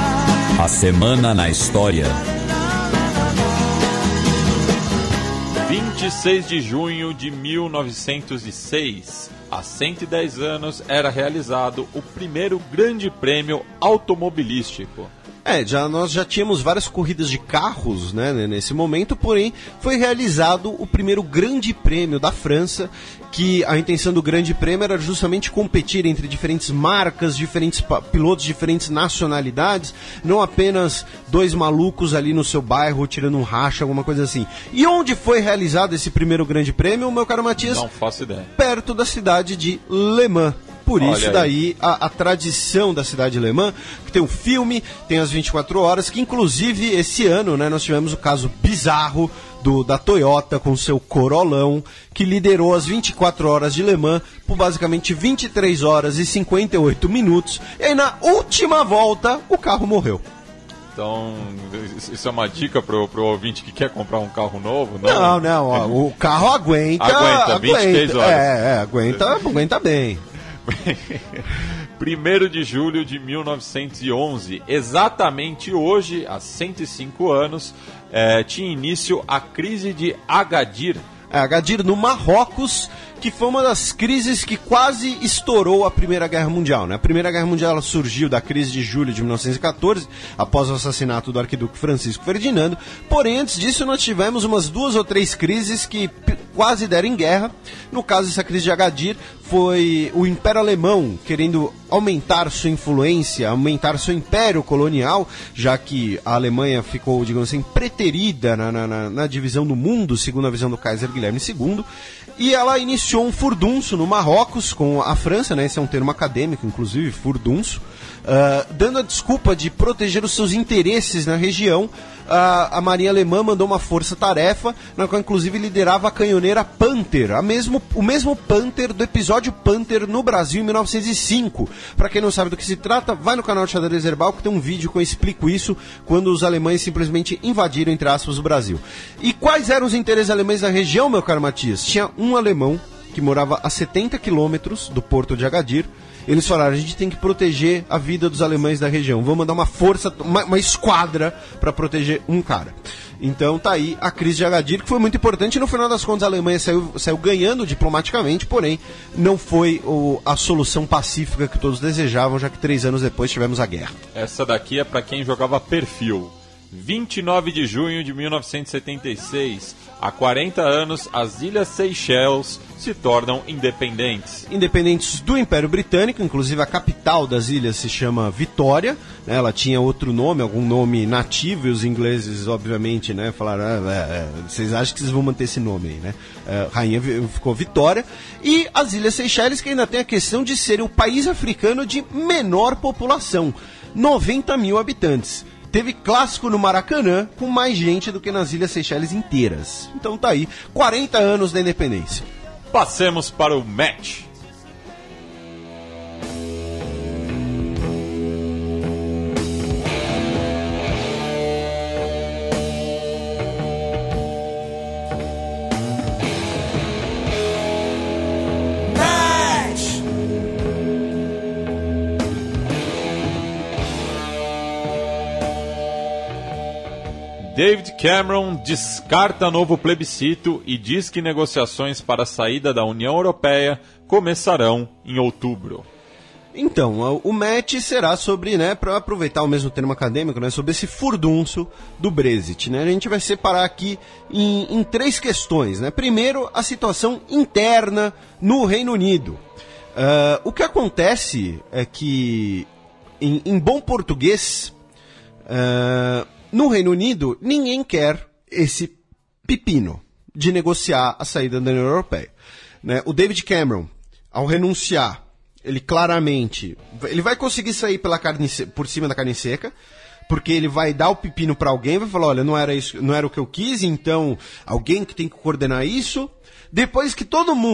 Speaker 2: A semana na história.
Speaker 3: vinte e seis de junho de mil novecentos e seis, há cento e dez anos, era realizado o primeiro grande prêmio automobilístico.
Speaker 4: É, já, nós já tínhamos várias corridas de carros, né, nesse momento, porém foi realizado o primeiro grande prêmio da França, que a intenção do grande prêmio era justamente competir entre diferentes marcas, diferentes pilotos, diferentes nacionalidades, não apenas dois malucos ali no seu bairro tirando um racha, alguma coisa assim. E onde foi realizado esse primeiro grande prêmio, meu caro Matias?
Speaker 3: Não faço ideia.
Speaker 4: Perto da cidade de Le Mans. Por
Speaker 3: Olha
Speaker 4: isso
Speaker 3: aí.
Speaker 4: daí a, a tradição da cidade de Le Mans, que tem um filme, tem as vinte e quatro horas, que inclusive esse ano, né, nós tivemos o caso bizarro do, da Toyota com seu Corolão, que liderou as vinte e quatro horas de Le Mans por basicamente vinte e três horas e cinquenta e oito minutos, e aí na última volta o carro morreu.
Speaker 3: Então, isso é uma dica pro, pro ouvinte que quer comprar um carro novo?
Speaker 4: Não, não, não ó, o carro aguenta...
Speaker 3: Aguenta, vinte e três horas.
Speaker 4: É, é aguenta, aguenta bem.
Speaker 3: primeiro de julho de mil novecentos e onze, exatamente hoje, há cento e cinco anos, é, tinha início a crise de Agadir.
Speaker 4: É, Agadir no Marrocos, que foi uma das crises que quase estourou a Primeira Guerra Mundial, né? A Primeira Guerra Mundial ela surgiu da crise de julho de mil novecentos e quatorze, após o assassinato do arquiduque Francisco Ferdinando, porém antes disso nós tivemos umas duas ou três crises que p- quase deram em guerra. No caso, essa crise de Agadir foi o Império Alemão querendo aumentar sua influência, aumentar seu império colonial, já que a Alemanha ficou, digamos assim, preterida na, na, na, na divisão do mundo, segundo a visão do Kaiser Guilherme segundo, e ela iniciou um furdunço no Marrocos com a França, né? Esse é um termo acadêmico, inclusive, furdunço, uh, dando a desculpa de proteger os seus interesses na região. Uh, a Marinha Alemã mandou uma força-tarefa, na qual inclusive liderava a canhoneira Panther, a mesmo, o mesmo Panther do episódio Panther no Brasil em mil novecentos e cinco. Para quem não sabe do que se trata, vai no canal Xadrez Herbal que tem um vídeo que eu explico isso, quando os alemães simplesmente invadiram, entre aspas, o Brasil. E quais eram os interesses alemães na região, meu caro Matias? Tinha um alemão que morava a setenta quilômetros do porto de Agadir. Eles falaram, a gente tem que proteger a vida dos alemães da região. Vamos mandar uma força, uma, uma esquadra para proteger um cara. Então tá aí a crise de Agadir, que foi muito importante. E no final das contas a Alemanha saiu, saiu ganhando diplomaticamente, porém não foi o, a solução pacífica que todos desejavam, já que três anos depois tivemos a guerra.
Speaker 3: Essa daqui é para quem jogava perfil. vinte e nove de junho de mil novecentos e setenta e seis, há quarenta anos, as Ilhas Seychelles se tornam independentes.
Speaker 4: Independentes do Império Britânico, inclusive a capital das ilhas se chama Vitória, né? Ela tinha outro nome, algum nome nativo, e os ingleses, obviamente, né, falaram, ah, é, é, vocês acham que vocês vão manter esse nome aí, né? É, rainha ficou Vitória, e as Ilhas Seychelles, que ainda tem a questão de serem o país africano de menor população, noventa mil habitantes. Teve clássico no Maracanã com mais gente do que nas Ilhas Seychelles inteiras. Então tá aí, quarenta anos da independência.
Speaker 3: Passemos para o match. David Cameron descarta novo plebiscito e diz que negociações para a saída da União Europeia começarão em outubro.
Speaker 4: Então, o match será sobre, né, para aproveitar o mesmo termo acadêmico, né, sobre esse furdunço do Brexit, né? A gente vai separar aqui em, em três questões, né? Primeiro, a situação interna no Reino Unido. Uh, o que acontece é que, em, em bom português, uh, no Reino Unido, ninguém quer esse pepino de negociar a saída da União Europeia, né? O David Cameron, ao renunciar, ele claramente, ele vai conseguir sair pela carne, por cima da carne seca, porque ele vai dar o pepino para alguém, vai falar, olha, não era isso, não era o que eu quis, então alguém que tem que coordenar isso. Depois que todo mundo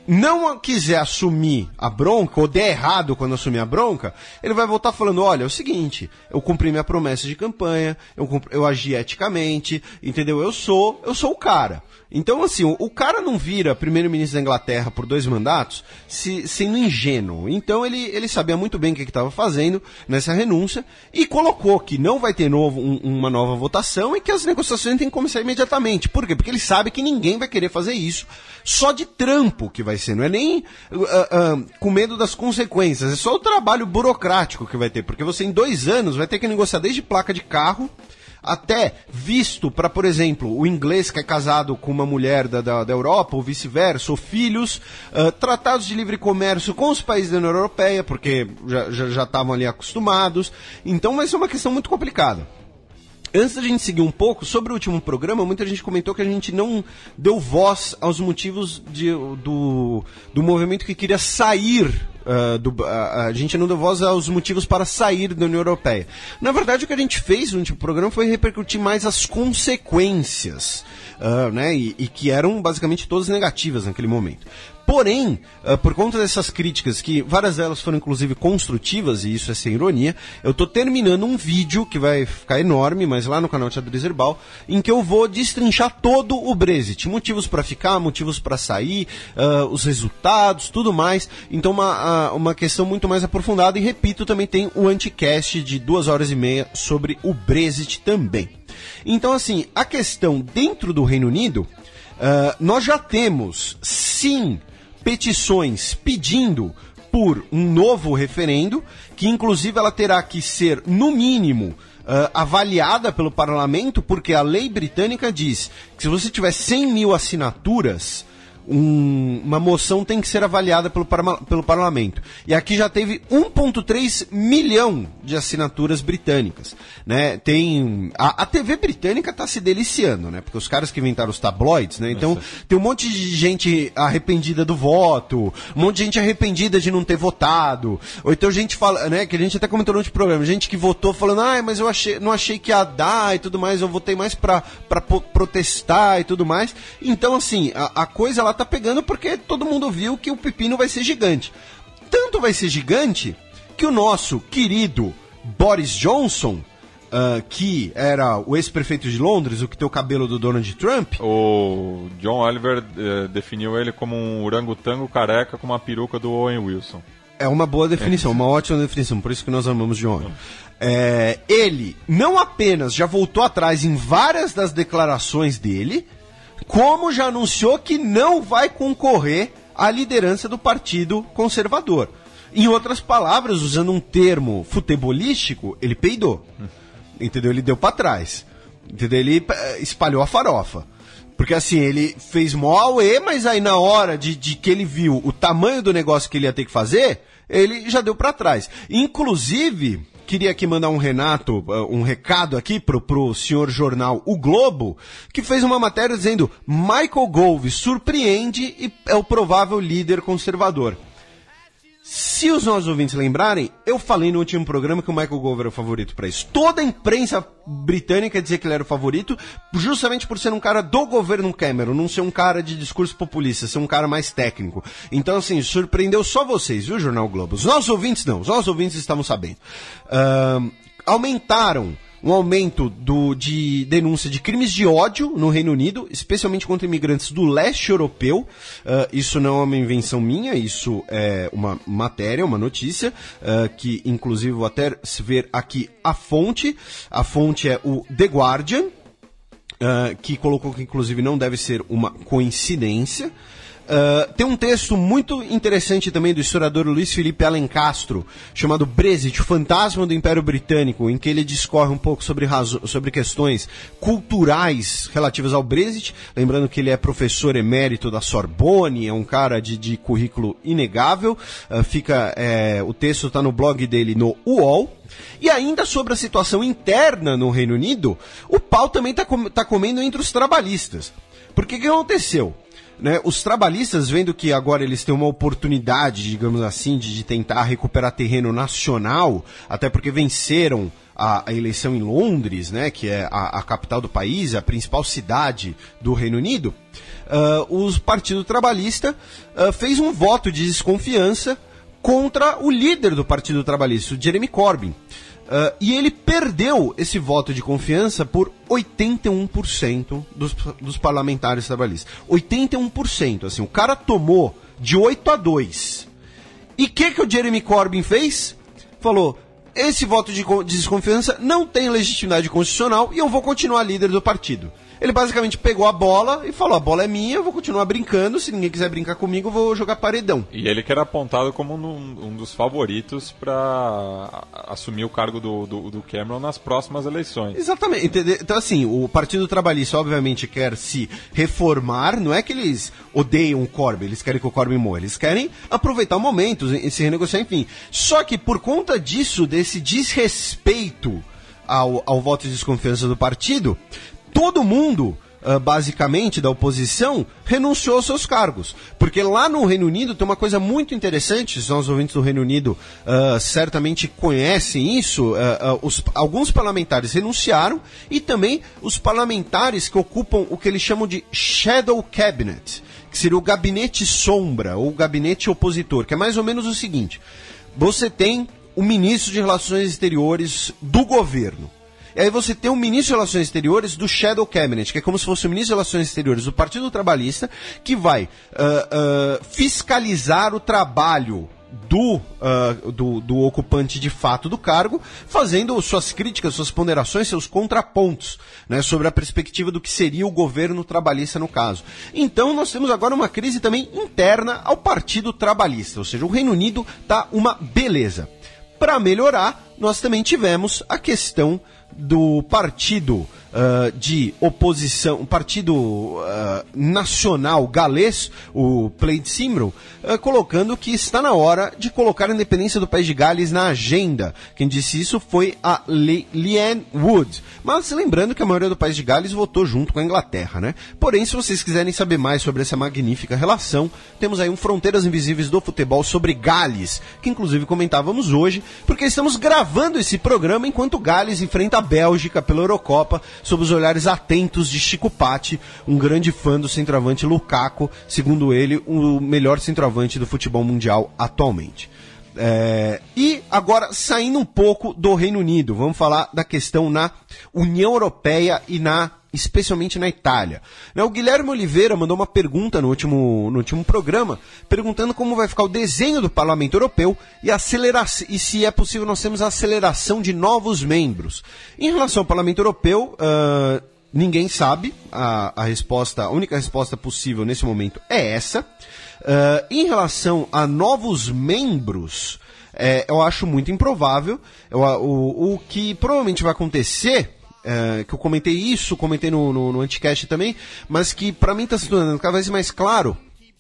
Speaker 4: não quiser assumir a bronca, ou der errado quando assumir a bronca, ele vai voltar falando, olha, é o seguinte, eu cumpri minha promessa de campanha, eu, cumpri, eu agi eticamente, entendeu? Eu sou, eu sou o cara. Então, assim, o, o cara não vira primeiro-ministro da Inglaterra por dois mandatos se, sendo ingênuo. Então, ele, ele sabia muito bem o que estava fazendo nessa renúncia e colocou que não vai ter novo, um, uma nova votação e que as negociações têm que começar imediatamente. Por quê? Porque ele sabe que ninguém vai querer fazer isso só de trampo que vai ser. Não é nem uh, uh, com medo das consequências, é só o trabalho burocrático que vai ter. Porque você, em dois anos, vai ter que negociar desde placa de carro até visto para, por exemplo, o inglês que é casado com uma mulher da, da, da Europa, ou vice-versa, ou filhos, uh, tratados de livre comércio com os países da União Europeia, porque já estavam ali acostumados. Então vai ser uma questão muito complicada. Antes da gente seguir um pouco, sobre o último programa, muita gente comentou que a gente não deu voz aos motivos de, do, do movimento que queria sair, uh, do, uh, a gente não deu voz aos motivos para sair da União Europeia. Na verdade, o que a gente fez no último programa foi repercutir mais as consequências, uh, né, e, e que eram basicamente todas negativas naquele momento. Porém, uh, por conta dessas críticas, que várias delas foram inclusive construtivas, e isso é sem ironia, eu estou terminando um vídeo que vai ficar enorme, mas lá no canal Xadrez Herbal, em que eu vou destrinchar todo o Brexit. Motivos para ficar, motivos para sair, uh, os resultados, tudo mais. Então uma, uh, uma questão muito mais aprofundada, e repito, também tem o anticast de duas horas e meia sobre o Brexit também. Então assim, a questão dentro do Reino Unido, uh, nós já temos, sim, petições pedindo por um novo referendo, que inclusive ela terá que ser, no mínimo, uh, avaliada pelo parlamento, porque a lei britânica diz que se você tiver cem mil assinaturas, um, uma moção tem que ser avaliada pelo, parma, pelo parlamento. E aqui já teve um vírgula três milhão de assinaturas britânicas, né? Tem a, a T V britânica está se deliciando, né? Porque os caras que inventaram os tabloides, né? Então tem um monte de gente arrependida do voto, um monte de gente arrependida de não ter votado, ou então gente fala, né? Que a gente até comentou no outro programa, gente que votou falando, ah, mas eu achei, não achei que ia dar e tudo mais, eu votei mais para para protestar e tudo mais. Então assim, a, a coisa lá tá pegando porque todo mundo viu que o pepino vai ser gigante. Tanto vai ser gigante que o nosso querido Boris Johnson, uh, que era o ex-prefeito de Londres, o que tem o cabelo do Donald Trump...
Speaker 3: O John Oliver eh, definiu ele como um orangotango careca com uma peruca do Owen Wilson.
Speaker 4: É uma boa definição, uma ótima definição, por isso que nós amamos John Oliver. É, ele não apenas já voltou atrás em várias das declarações dele, como já anunciou que não vai concorrer à liderança do Partido Conservador. Em outras palavras, usando um termo futebolístico, ele peidou. Entendeu? Ele deu pra trás. Entendeu? Ele espalhou a farofa. Porque assim, ele fez mó auê, mas aí na hora de, de que ele viu o tamanho do negócio que ele ia ter que fazer, ele já deu pra trás. Inclusive, queria aqui mandar um Renato, um recado aqui pro, pro senhor jornal O Globo, que fez uma matéria dizendo: Michael Gove surpreende e é o provável líder conservador. Se os nossos ouvintes lembrarem, eu falei no último programa que o Michael Gove era o favorito para isso. Toda a imprensa britânica dizia que ele era o favorito, justamente por ser um cara do governo Cameron, não ser um cara de discurso populista, ser um cara mais técnico. Então, assim, surpreendeu só vocês, viu, Jornal Globo? Os nossos ouvintes não, os nossos ouvintes estavam sabendo. Uh, aumentaram um aumento do, de denúncia de crimes de ódio no Reino Unido, especialmente contra imigrantes do leste europeu. Uh, isso não é uma invenção minha, isso é uma matéria, uma notícia, uh, que inclusive vou até ver aqui a fonte. A fonte é o The Guardian, uh, que colocou que inclusive não deve ser uma coincidência. Uh, tem um texto muito interessante também do historiador Luiz Felipe Alencastro, chamado Brexit, o fantasma do Império Britânico, em que ele discorre um pouco sobre, sobre questões culturais relativas ao Brexit. Lembrando que ele é professor emérito da Sorbonne, é um cara de, de currículo inegável. Uh, fica, é, o texto está no blog dele no U O L. E ainda sobre a situação interna no Reino Unido, o pau também está com, tá comendo entre os trabalhistas. Porque o que aconteceu? né, os trabalhistas, vendo que agora eles têm uma oportunidade, digamos assim, de, de tentar recuperar terreno nacional, até porque venceram a, a eleição em Londres, né, que é a, a capital do país, a principal cidade do Reino Unido, uh, o Partido Trabalhista uh, fez um voto de desconfiança contra o líder do Partido Trabalhista, o Jeremy Corbyn. Uh, e ele perdeu esse voto de confiança por oitenta e um por cento dos, dos parlamentares trabalhistas. oitenta e um por cento, assim, o cara tomou de oito a dois. E o que, que o Jeremy Corbyn fez? Falou, esse voto de, de desconfiança não tem legitimidade constitucional e eu vou continuar líder do partido. Ele basicamente pegou a bola e falou, a bola é minha, eu vou continuar brincando, se ninguém quiser brincar comigo, eu vou jogar paredão.
Speaker 3: E ele que era apontado como um, um dos favoritos para assumir o cargo do, do, do Cameron nas próximas eleições.
Speaker 4: Exatamente. Entendeu? Então, assim, o Partido Trabalhista obviamente quer se reformar, não é que eles odeiam o Corbyn, eles querem que o Corbyn morra, eles querem aproveitar o momento, se renegociar, enfim. Só que por conta disso, desse desrespeito ao, ao voto de desconfiança do partido, todo mundo, uh, basicamente, da oposição, renunciou aos seus cargos. Porque lá no Reino Unido tem uma coisa muito interessante, os nossos ouvintes do Reino Unido uh, certamente conhecem isso, uh, uh, os, alguns parlamentares renunciaram e também os parlamentares que ocupam o que eles chamam de Shadow Cabinet, que seria o gabinete sombra, ou gabinete opositor, que é mais ou menos o seguinte, você tem o ministro de Relações Exteriores do governo, e aí você tem o ministro de Relações Exteriores do Shadow Cabinet, que é como se fosse o ministro de Relações Exteriores do Partido Trabalhista, que vai uh, uh, fiscalizar o trabalho do, uh, do, do ocupante de fato do cargo, fazendo suas críticas, suas ponderações, seus contrapontos, né, sobre a perspectiva do que seria o governo trabalhista no caso. Então nós temos agora uma crise também interna ao Partido Trabalhista, ou seja, o Reino Unido está uma beleza. Para melhorar, nós também tivemos a questão do partido uh, de oposição, um partido uh, nacional galês, o Plaid Cymru, uh, colocando que está na hora de colocar a independência do País de Gales na agenda. Quem disse isso foi a Le- Leanne Wood. Mas lembrando que a maioria do País de Gales votou junto com a Inglaterra, né? Porém, se vocês quiserem saber mais sobre essa magnífica relação, temos aí um Fronteiras Invisíveis do Futebol sobre Gales, que inclusive comentávamos hoje, porque estamos gravando esse programa enquanto Gales enfrenta a Bélgica pela Eurocopa, sob os olhares atentos de Chico Patti, um grande fã do centroavante Lukaku, segundo ele, o melhor centroavante do futebol mundial atualmente. É, e agora, saindo um pouco do Reino Unido, vamos falar da questão na União Europeia e na especialmente na Itália. O Guilherme Oliveira mandou uma pergunta no último, no último programa, perguntando como vai ficar o desenho do Parlamento Europeu e, acelera- e se é possível nós termos a aceleração de novos membros. Em relação ao Parlamento Europeu, uh, ninguém sabe, a, a, resposta, a única resposta possível nesse momento é essa. Uh, em relação a novos membros, é, eu acho muito improvável. Eu, o, o que provavelmente vai acontecer, é, que eu comentei isso, comentei no, no, no Anticast também, mas que para mim está se tornando cada vez mais claro,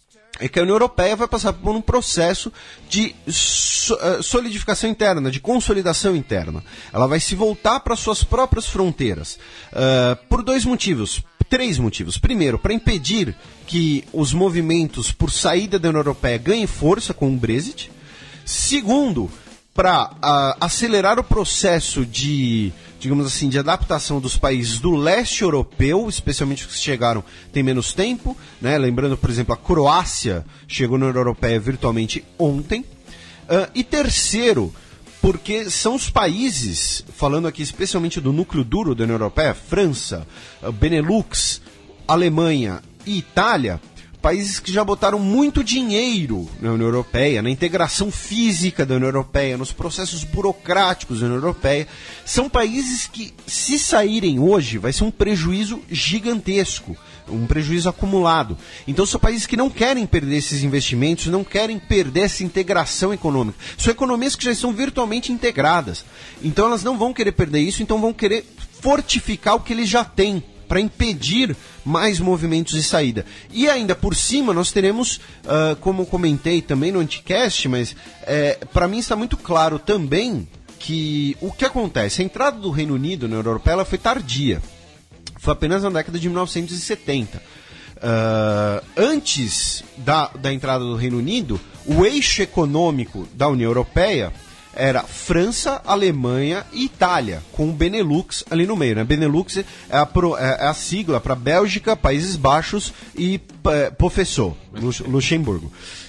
Speaker 4: é que a União Europeia vai passar por um processo de so, uh, solidificação interna, de consolidação interna. Ela vai se voltar para suas próprias fronteiras, uh, por dois motivos. Três motivos. Primeiro, para impedir que os movimentos por saída da União Europeia ganhem força com o Brexit. Segundo, para uh, acelerar o processo de, digamos assim, de adaptação dos países do leste europeu, especialmente os que chegaram tem menos tempo, né? Lembrando, por exemplo, a Croácia chegou na União Europeia virtualmente ontem. Uh, e terceiro, porque são os países, falando aqui especialmente do núcleo duro da União Europeia, França, Benelux, Alemanha e Itália, países que já botaram muito dinheiro na União Europeia, na integração física da União Europeia, nos processos burocráticos da União Europeia, são países que, se saírem hoje, vai ser um prejuízo gigantesco, um prejuízo acumulado. Então são países que não querem perder esses investimentos, não querem perder essa integração econômica. São economias que já estão virtualmente integradas. Então elas não vão querer perder isso, então vão querer fortificar o que eles já têm, para impedir mais movimentos de saída. E ainda por cima nós teremos, uh, como comentei também no Anticast, mas é, para mim está muito claro também que o que acontece, a entrada do Reino Unido na União Europeia ela foi tardia, foi apenas na década de mil novecentos e setenta. uh, antes da, da entrada do Reino Unido, o eixo econômico da União Europeia era França, Alemanha e Itália, com o Benelux ali no meio, né? Benelux é a, pro, é a sigla para Bélgica, Países Baixos e é, Professor, Luxemburgo.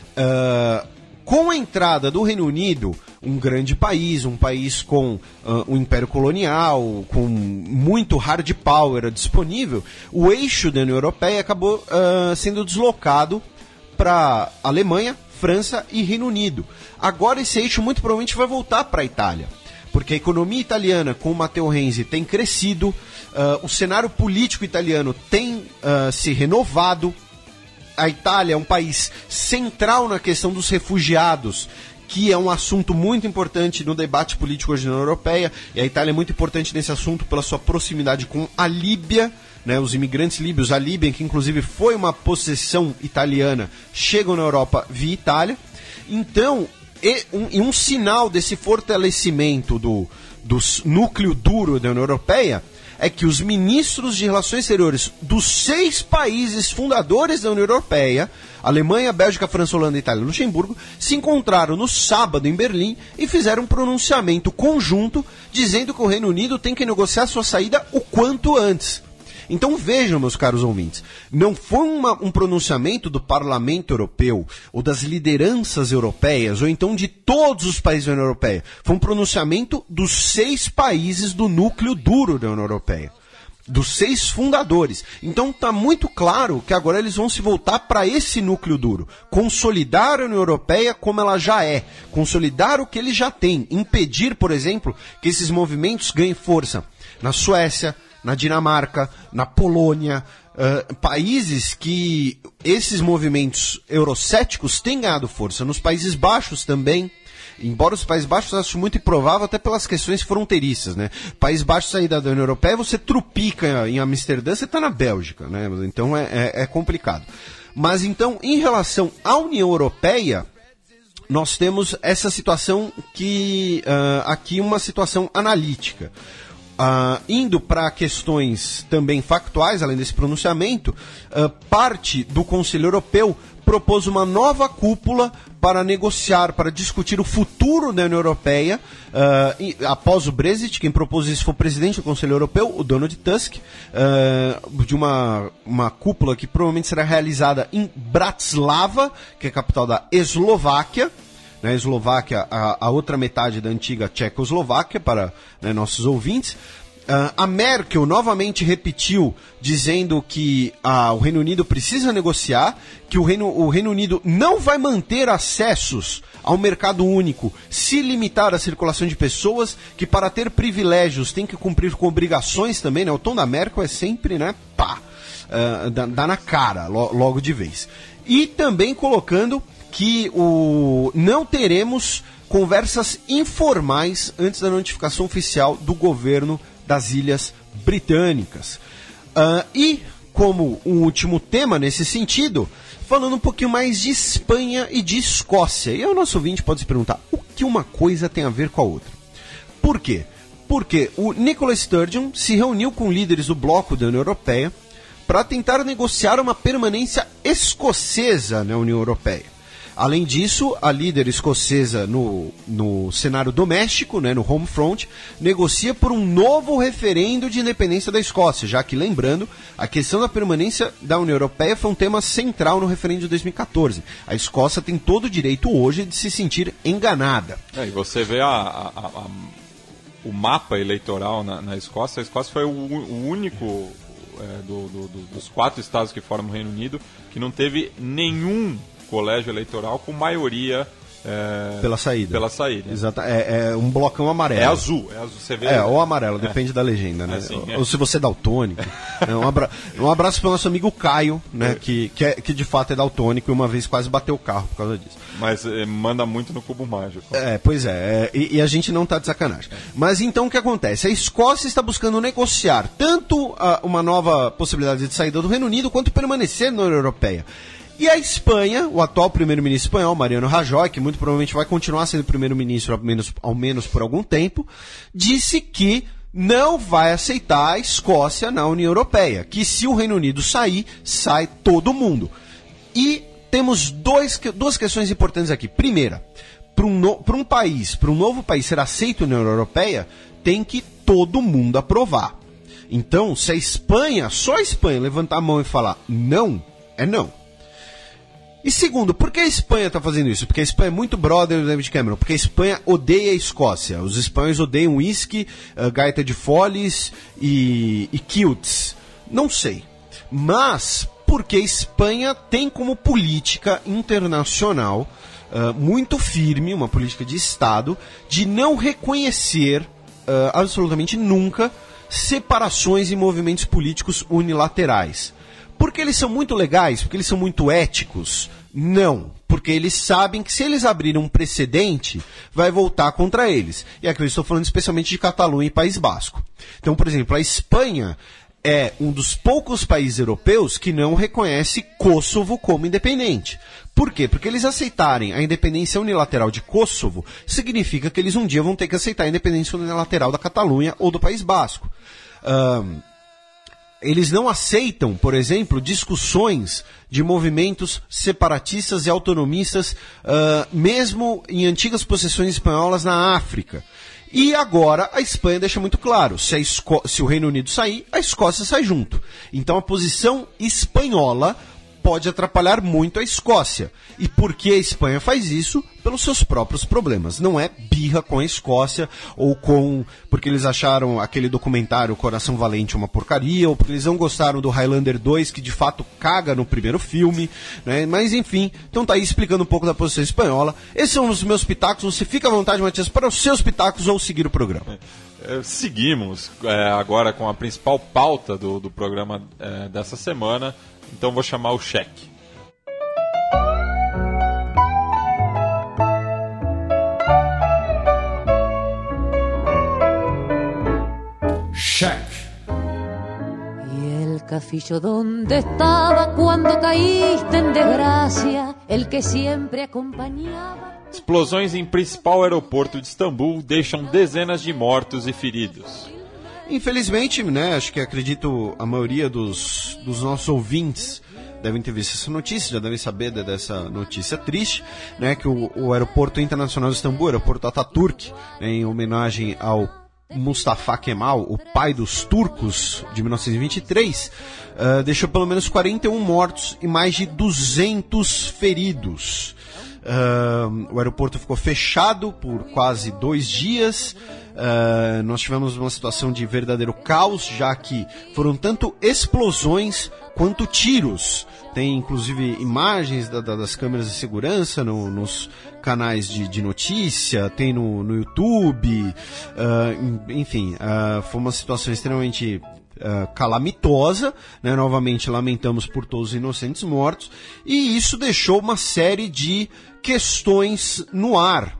Speaker 4: Uh, com a entrada do Reino Unido, um grande país, um país com uh, um império colonial, com muito hard power disponível, o eixo da União Europeia acabou uh, sendo deslocado para Alemanha, França e Reino Unido. Agora esse eixo muito provavelmente vai voltar para a Itália, porque a economia italiana com o Matteo Renzi tem crescido, uh, o cenário político italiano tem uh, se renovado. A Itália é um país central na questão dos refugiados, que é um assunto muito importante no debate político hoje na União Europeia, e a Itália é muito importante nesse assunto pela sua proximidade com a Líbia, né, os imigrantes líbios, a Líbia, que inclusive foi uma possessão italiana, chegam na Europa via Itália. Então, e um, e um sinal desse fortalecimento do, do núcleo duro da União Europeia é que os ministros de Relações Exteriores dos seis países fundadores da União Europeia, Alemanha, Bélgica, França, Holanda, Itália e Luxemburgo, se encontraram no sábado em Berlim e fizeram um pronunciamento conjunto dizendo que o Reino Unido tem que negociar sua saída o quanto antes. Então vejam, meus caros ouvintes, não foi uma, um pronunciamento do Parlamento Europeu ou das lideranças europeias ou então de todos os países da União Europeia. Foi um pronunciamento dos seis países do núcleo duro da União Europeia, dos seis fundadores. Então está muito claro que agora eles vão se voltar para esse núcleo duro, consolidar a União Europeia como ela já é, consolidar o que ele já tem, impedir, por exemplo, que esses movimentos ganhem força na Suécia, na Dinamarca, na Polônia, uh, países que esses movimentos eurocéticos têm ganhado força. Nos Países Baixos também, embora os Países Baixos eu acho muito improvável, até pelas questões fronteiriças, né? País Baixo sair da União Europeia, você trupica em Amsterdã, você está na Bélgica, né? Então é, é, é complicado. Mas então, em relação à União Europeia, nós temos essa situação que, uh, aqui uma situação analítica. Uh, indo para questões também factuais, além desse pronunciamento, uh, parte do Conselho Europeu propôs uma nova cúpula para negociar, para discutir o futuro da União Europeia. Uh, e, após o Brexit, quem propôs isso foi o presidente do Conselho Europeu, o Donald Tusk, uh, de uma, uma cúpula que provavelmente será realizada em Bratislava, que é a capital da Eslováquia. Na Eslováquia, a, a outra metade da antiga Tchecoslováquia, para, né, nossos ouvintes. Uh, a Merkel novamente repetiu, dizendo que uh, o Reino Unido precisa negociar, que o Reino, o Reino Unido não vai manter acessos ao mercado único se limitar à circulação de pessoas, que para ter privilégios tem que cumprir com obrigações também, né? O tom da Merkel é sempre, né, pá, uh, dá, dá na cara, lo, logo de vez. E também colocando que o, não teremos conversas informais antes da notificação oficial do governo das Ilhas Britânicas. Uh, e, como um último tema nesse sentido, falando um pouquinho mais de Espanha e de Escócia. E o nosso ouvinte pode se perguntar, o que uma coisa tem a ver com a outra? Por quê? Porque o Nicola Sturgeon se reuniu com líderes do bloco da União Europeia para tentar negociar uma permanência escocesa na União Europeia. Além disso, a líder escocesa no, no cenário doméstico, né, no home front, negocia por um novo referendo de independência da Escócia, já que, lembrando, a questão da permanência da União Europeia foi um tema central no referendo de dois mil e catorze. A Escócia tem todo o direito hoje de se sentir enganada.
Speaker 3: É, e você vê a, a, a, o mapa eleitoral na, na Escócia. A Escócia foi o, o único é, do, do, do, dos quatro estados que formam o Reino Unido que não teve nenhum colégio eleitoral com maioria é,
Speaker 4: pela saída.
Speaker 3: Pela saída.
Speaker 4: Exato. É, é um blocão amarelo.
Speaker 3: É azul, é azul. Você vê.
Speaker 4: É, ou amarelo,
Speaker 3: é.
Speaker 4: Depende da legenda, né?
Speaker 3: É assim,
Speaker 4: ou,
Speaker 3: é.
Speaker 4: ou se você é daltônico. É, um, abra... um abraço para o nosso amigo Caio, né? É. Que, que, é, que de fato é daltônico e uma vez quase bateu o carro por causa disso.
Speaker 3: Mas é, manda muito no cubo mágico.
Speaker 4: É, pois é. é e, e a gente não tá de sacanagem. É. Mas então o que acontece? A Escócia está buscando negociar tanto a, uma nova possibilidade de saída do Reino Unido quanto permanecer na União Europeia. E a Espanha, o atual primeiro-ministro espanhol, Mariano Rajoy, que muito provavelmente vai continuar sendo primeiro-ministro ao menos, ao menos por algum tempo, disse que não vai aceitar a Escócia na União Europeia, que se o Reino Unido sair, sai todo mundo. E temos dois, duas questões importantes aqui. Primeira, para um, no, para um país, para um novo país ser aceito na União Europeia, tem que todo mundo aprovar. Então, se a Espanha, só a Espanha levantar a mão e falar não, é não. E segundo, por que a Espanha está fazendo isso? Porque a Espanha é muito brother do David Cameron, porque a Espanha odeia a Escócia. Os espanhóis odeiam whisky, uh, gaita de foles e, e kilts. Não sei. Mas porque a Espanha tem como política internacional uh, muito firme, uma política de Estado, de não reconhecer uh, absolutamente nunca separações e movimentos políticos unilaterais. Porque eles são muito legais? Porque eles são muito éticos? Não. Porque eles sabem que se eles abrirem um precedente, vai voltar contra eles. E aqui eu estou falando especialmente de Catalunha e País Basco. Então, por exemplo, a Espanha é um dos poucos países europeus que não reconhece Kosovo como independente. Por quê? Porque eles aceitarem a independência unilateral de Kosovo, significa que eles um dia vão ter que aceitar a independência unilateral da Catalunha ou do País Basco. Um, eles não aceitam, por exemplo, discussões de movimentos separatistas e autonomistas, uh, mesmo em antigas possessões espanholas na África. E agora a Espanha deixa muito claro, se, a Esco- se o Reino Unido sair, a Escócia sai junto. Então a posição espanhola pode atrapalhar muito a Escócia. E por que a Espanha faz isso? Pelos seus próprios problemas. Não é birra com a Escócia, ou com... porque eles acharam aquele documentário Coração Valente uma porcaria, ou porque eles não gostaram do Highlander dois, que de fato caga no primeiro filme, né? Mas enfim, então tá aí explicando um pouco da posição espanhola. Esses são os meus pitacos. Você fica à vontade, Matias, para os seus pitacos ou seguir o programa.
Speaker 3: É, seguimos é, agora com a principal pauta do, do programa é, dessa semana. Então vou chamar o cheque.
Speaker 2: Cheque.
Speaker 5: Y el cafillo donde estaba cuando caíste en desgracia, el que siempre acompañaba.
Speaker 3: Explosões em principal aeroporto de Istambul deixam dezenas de mortos e feridos.
Speaker 4: Infelizmente, né, acho que acredito a maioria dos, dos nossos ouvintes devem ter visto essa notícia, já devem saber de, dessa notícia triste, né, que o, o aeroporto internacional de Istambul, o aeroporto Atatürk, né, em homenagem ao Mustafa Kemal, o pai dos turcos, de mil novecentos e vinte e três, uh, deixou pelo menos quarenta e um mortos e mais de duzentos feridos. Uh, o aeroporto ficou fechado por quase dois dias. Uh, nós tivemos uma situação de verdadeiro caos, já que foram tanto explosões quanto tiros. Tem inclusive imagens da, da, das câmeras de segurança no, nos canais de, de notícia, tem no, no YouTube, uh, enfim, uh, foi uma situação extremamente uh, calamitosa, né? Novamente lamentamos por todos os inocentes mortos, e isso deixou uma série de questões no ar,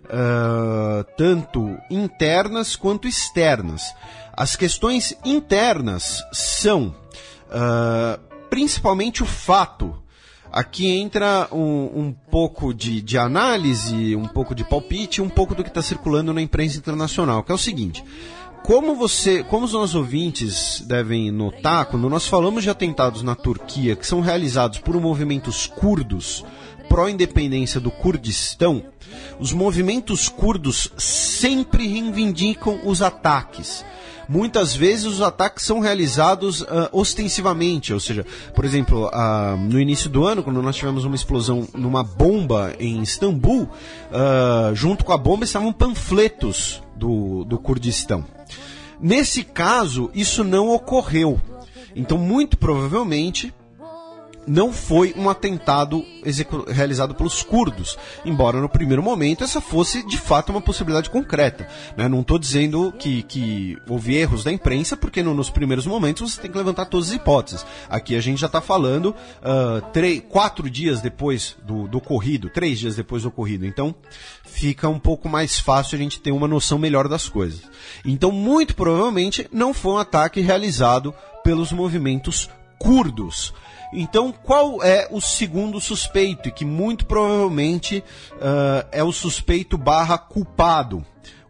Speaker 4: uh, tanto internas quanto externas. As questões internas são uh, principalmente o fato. Aqui entra um, um pouco de, de análise, um pouco de palpite, um pouco do que está circulando na imprensa internacional, que é o seguinte: como você, como os nossos ouvintes devem notar, quando nós falamos de atentados na Turquia que são realizados por movimentos curdos pró-independência do Kurdistão, os movimentos curdos sempre reivindicam os ataques. Muitas vezes os ataques são realizados uh, ostensivamente, ou seja, por exemplo, uh, no início do ano, quando nós tivemos uma explosão numa bomba em Istambul, uh, junto com a bomba estavam panfletos do, do Kurdistão. Nesse caso, isso não ocorreu. Então, muito provavelmente, não foi um atentado execu- realizado pelos curdos, embora no primeiro momento essa fosse de fato uma possibilidade concreta, né? Não estou dizendo que, que houve erros da imprensa, porque no, nos primeiros momentos você tem que levantar todas as hipóteses. Aqui a gente já está falando uh, três, quatro dias depois do, do ocorrido, três dias depois do ocorrido, então fica um pouco mais fácil a gente ter uma noção melhor das coisas. Então, muito provavelmente não foi um ataque realizado pelos movimentos curdos. Então, qual é o segundo suspeito? E que muito provavelmente uh, é o suspeito barra culpado.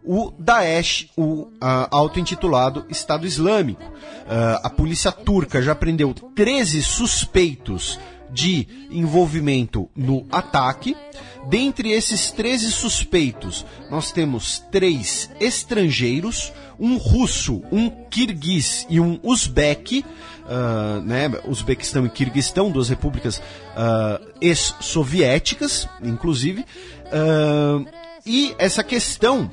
Speaker 4: o Daesh, o uh, auto-intitulado Estado Islâmico. Uh, a polícia turca já prendeu treze suspeitos de envolvimento no ataque. Dentre esses treze suspeitos, nós temos três estrangeiros, um russo, um kirguiz e um uzbeque, uh, né, Uzbequistão e Kirguistão, duas repúblicas uh, ex-soviéticas, inclusive. Uh, e essa questão,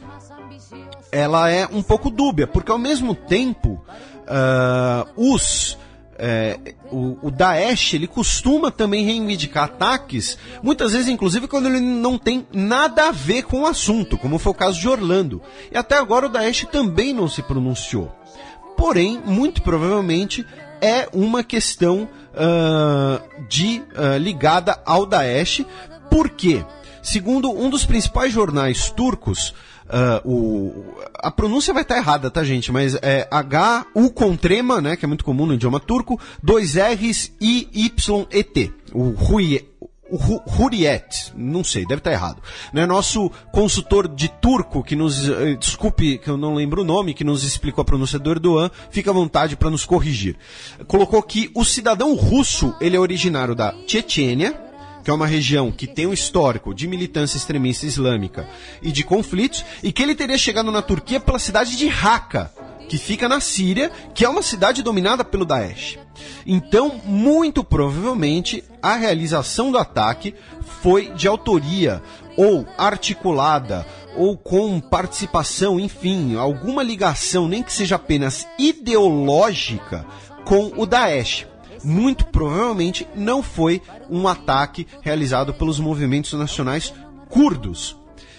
Speaker 4: ela é um pouco dúbia, porque ao mesmo tempo, uh, os... É, o, o Daesh, ele costuma também reivindicar ataques, muitas vezes inclusive quando ele não tem nada a ver com o assunto, como foi o caso de Orlando. E até agora o Daesh também não se pronunciou. Porém, muito provavelmente é uma questão uh, de, uh, ligada ao Daesh. Por quê? Segundo um dos principais jornais turcos, Uh, o, a pronúncia vai estar errada, tá, gente? Mas é H U com trema, né? Que é muito comum no idioma turco, dois R's I Y E T. O Hurriyet. O Hurriyet, não sei, deve estar errado. Né? Nosso consultor de turco, que nos, uh, desculpe que eu não lembro o nome, que nos explicou a pronúncia do Erdogan, fica à vontade para nos corrigir. Colocou que o cidadão russo, ele é originário da Chechênia, que é uma região que tem um histórico de militância extremista islâmica e de conflitos, e que ele teria chegado na Turquia pela cidade de Raqqa, que fica na Síria, que é uma cidade dominada pelo Daesh. Então, muito provavelmente, a realização do ataque foi de autoria, ou articulada, ou com participação, enfim, alguma ligação, nem que seja apenas ideológica, com o Daesh. Muito provavelmente não foi um ataque realizado pelos movimentos nacionais curdos.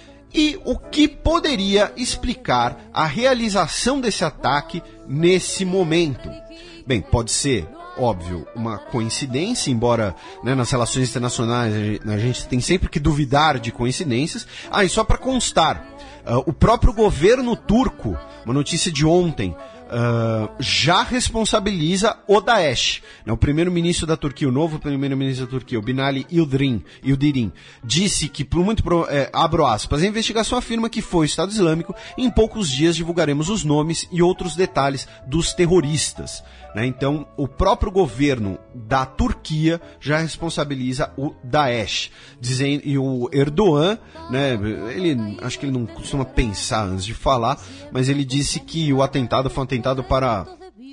Speaker 4: E o que poderia explicar a realização desse ataque nesse momento? Bem, pode ser, óbvio, uma coincidência, embora, né, nas relações internacionais a gente tem sempre que duvidar de coincidências. Ah, e só para constar, uh, o próprio governo turco, uma notícia de ontem, Uh, já responsabiliza o Daesh. O primeiro-ministro da Turquia, o novo primeiro-ministro da Turquia, o Binali Yildirim, Yildirim disse que, por muito, é, abro aspas, a investigação afirma que foi o Estado Islâmico e em poucos dias divulgaremos os nomes e outros detalhes dos terroristas. Né? Então, o próprio governo da Turquia já responsabiliza o Daesh. Dizendo, e o Erdogan, né, ele, acho que ele não costuma pensar antes de falar, mas ele disse que o atentado foi um atentado para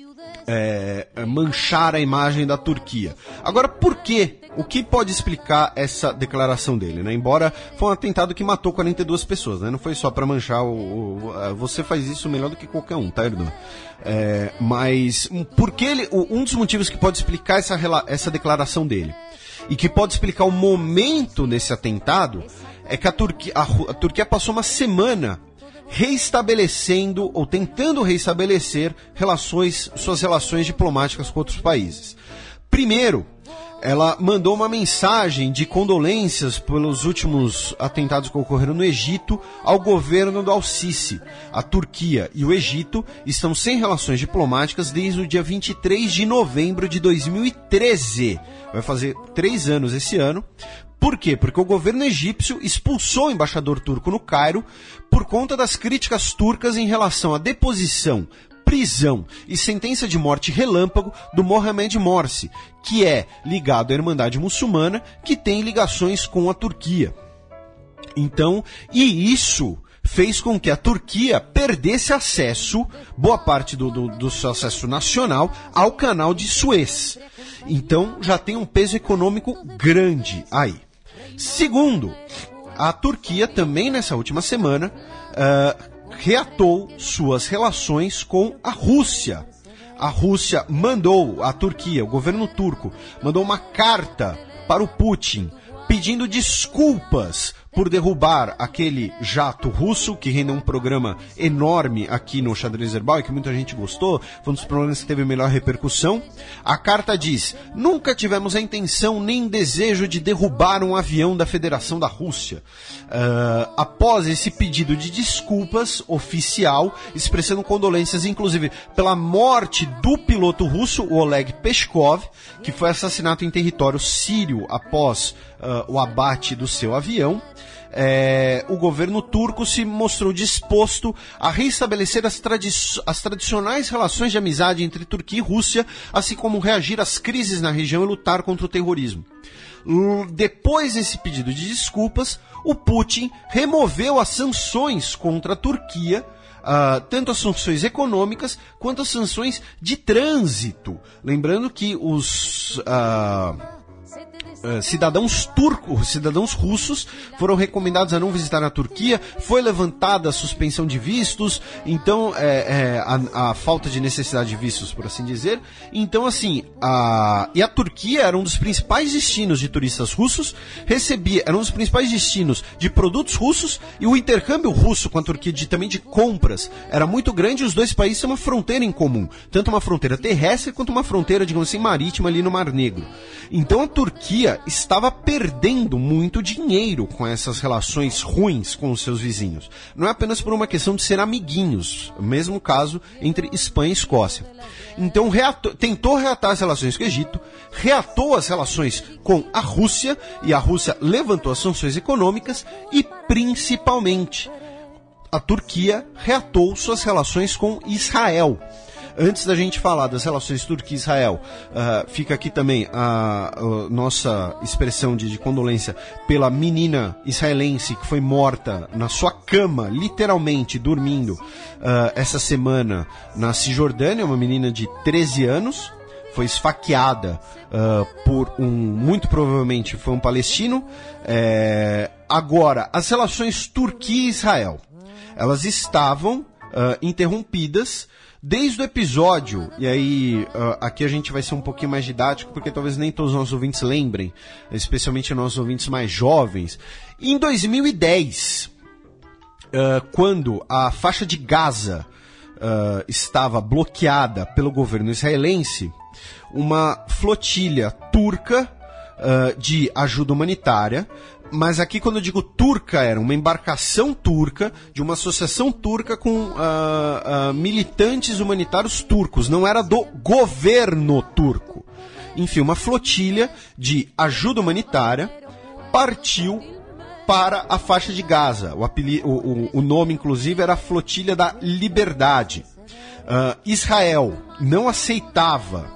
Speaker 4: é, manchar a imagem da Turquia. Agora, por quê? O que pode explicar essa declaração dele? Né? Embora foi um atentado que matou quarenta e duas pessoas, né? Não foi só para manchar o, o... Você faz isso melhor do que qualquer um, tá, Erdogan? É, mas por que ele, um dos motivos que pode explicar essa, essa declaração dele e que pode explicar o momento desse atentado é que a Turquia, a, a Turquia passou uma semana reestabelecendo ou tentando reestabelecer relações, suas relações diplomáticas com outros países. Primeiro, ela mandou uma mensagem de condolências pelos últimos atentados que ocorreram no Egito ao governo do Al-Sisi. A Turquia e o Egito estão sem relações diplomáticas desde o dia vinte e três de novembro de dois mil e treze. Vai fazer três anos esse ano. Por quê? Porque o governo egípcio expulsou o embaixador turco no Cairo por conta das críticas turcas em relação à deposição, prisão e sentença de morte relâmpago do Mohamed Morsi, que é ligado à Irmandade Muçulmana, que tem ligações com a Turquia. Então, e isso fez com que a Turquia perdesse acesso, boa parte do, do, do seu acesso nacional, ao canal de Suez. Então, já tem um peso econômico grande aí. Segundo, a Turquia também nessa última semana uh, reatou suas relações com a Rússia. A Rússia mandou, a Turquia, o governo turco, mandou uma carta para o Putin pedindo desculpas por derrubar aquele jato russo, que rendeu um programa enorme aqui no Xadrez Herbal e que muita gente gostou, foi um dos programas que teve melhor repercussão. A carta diz: nunca tivemos a intenção nem desejo de derrubar um avião da Federação da Rússia. Uh, após esse pedido de desculpas oficial, expressando condolências inclusive pela morte do piloto russo, o Oleg Peskov, que foi assassinado em território sírio após uh, o abate do seu avião. é, o governo turco se mostrou disposto a restabelecer as, tradi- as tradicionais relações de amizade entre Turquia e Rússia, assim como reagir às crises na região e lutar contra o terrorismo. Depois desse pedido de desculpas, o Putin removeu as sanções contra a Turquia, uh, tanto as sanções econômicas quanto as sanções de trânsito. Lembrando que os uh, uh, cidadãos turcos, cidadãos russos foram recomendados a não visitar a Turquia, foi levantada a suspensão de vistos, então é, é, a, a falta de necessidade de vistos, por assim dizer. Então, assim, a, e a Turquia era um dos principais destinos de turistas russos, recebia, era um dos principais destinos de produtos russos, e o intercâmbio russo com a Turquia de, também de compras era muito grande, e os dois países têm uma fronteira em comum, tanto uma fronteira terrestre quanto uma fronteira, digamos assim, marítima ali no Mar Negro. Então a Turquia estava perdendo muito dinheiro com essas relações ruins com os seus vizinhos. Não é apenas por uma questão de ser amiguinhos, mesmo caso entre Espanha e Escócia. Então reatou, tentou reatar as relações com o Egito, reatou as relações com a Rússia, e a Rússia levantou as sanções econômicas, e principalmente a Turquia reatou suas relações com Israel. Antes da gente falar das relações Turquia e Israel, uh, fica aqui também a, a nossa expressão de, de condolência pela menina israelense que foi morta na sua cama, literalmente dormindo, uh, essa semana na Cisjordânia, uma menina de treze anos, foi esfaqueada uh, por um, muito provavelmente foi um palestino. É, agora, as relações Turquia e Israel, elas estavam uh, interrompidas desde o episódio, e aí uh, aqui a gente vai ser um pouquinho mais didático, porque talvez nem todos os nossos ouvintes lembrem, especialmente nossos ouvintes mais jovens. Em dois mil e dez, uh, quando a faixa de Gaza uh, estava bloqueada pelo governo israelense, uma flotilha turca uh, de ajuda humanitária, mas aqui quando eu digo turca, era uma embarcação turca, de uma associação turca com uh, uh, militantes humanitários turcos, não era do governo turco. Enfim, uma flotilha de ajuda humanitária partiu para a faixa de Gaza. O, apeli- o, o, o nome, inclusive, era a Flotilha da Liberdade. Uh, Israel não aceitava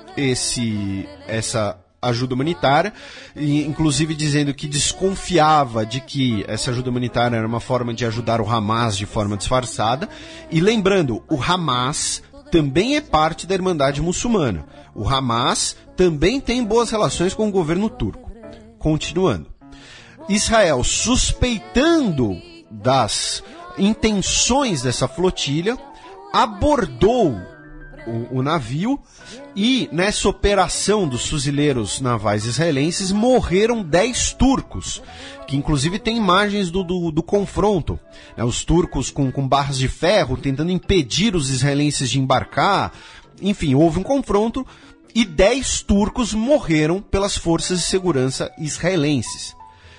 Speaker 4: esse, essa ajuda humanitária, inclusive dizendo que desconfiava de que essa ajuda humanitária era uma forma de ajudar o Hamas de forma disfarçada. E lembrando, o Hamas também é parte da Irmandade Muçulmana. O Hamas também tem boas relações com o governo turco. Continuando. Israel, suspeitando das intenções dessa flotilha, abordou o, o navio, e nessa operação dos fuzileiros navais israelenses morreram dez turcos, que inclusive tem imagens do, do, do confronto, né, os turcos com, com barras de ferro tentando impedir os israelenses de embarcar. Enfim, houve um confronto e dez turcos morreram pelas forças de segurança israelenses.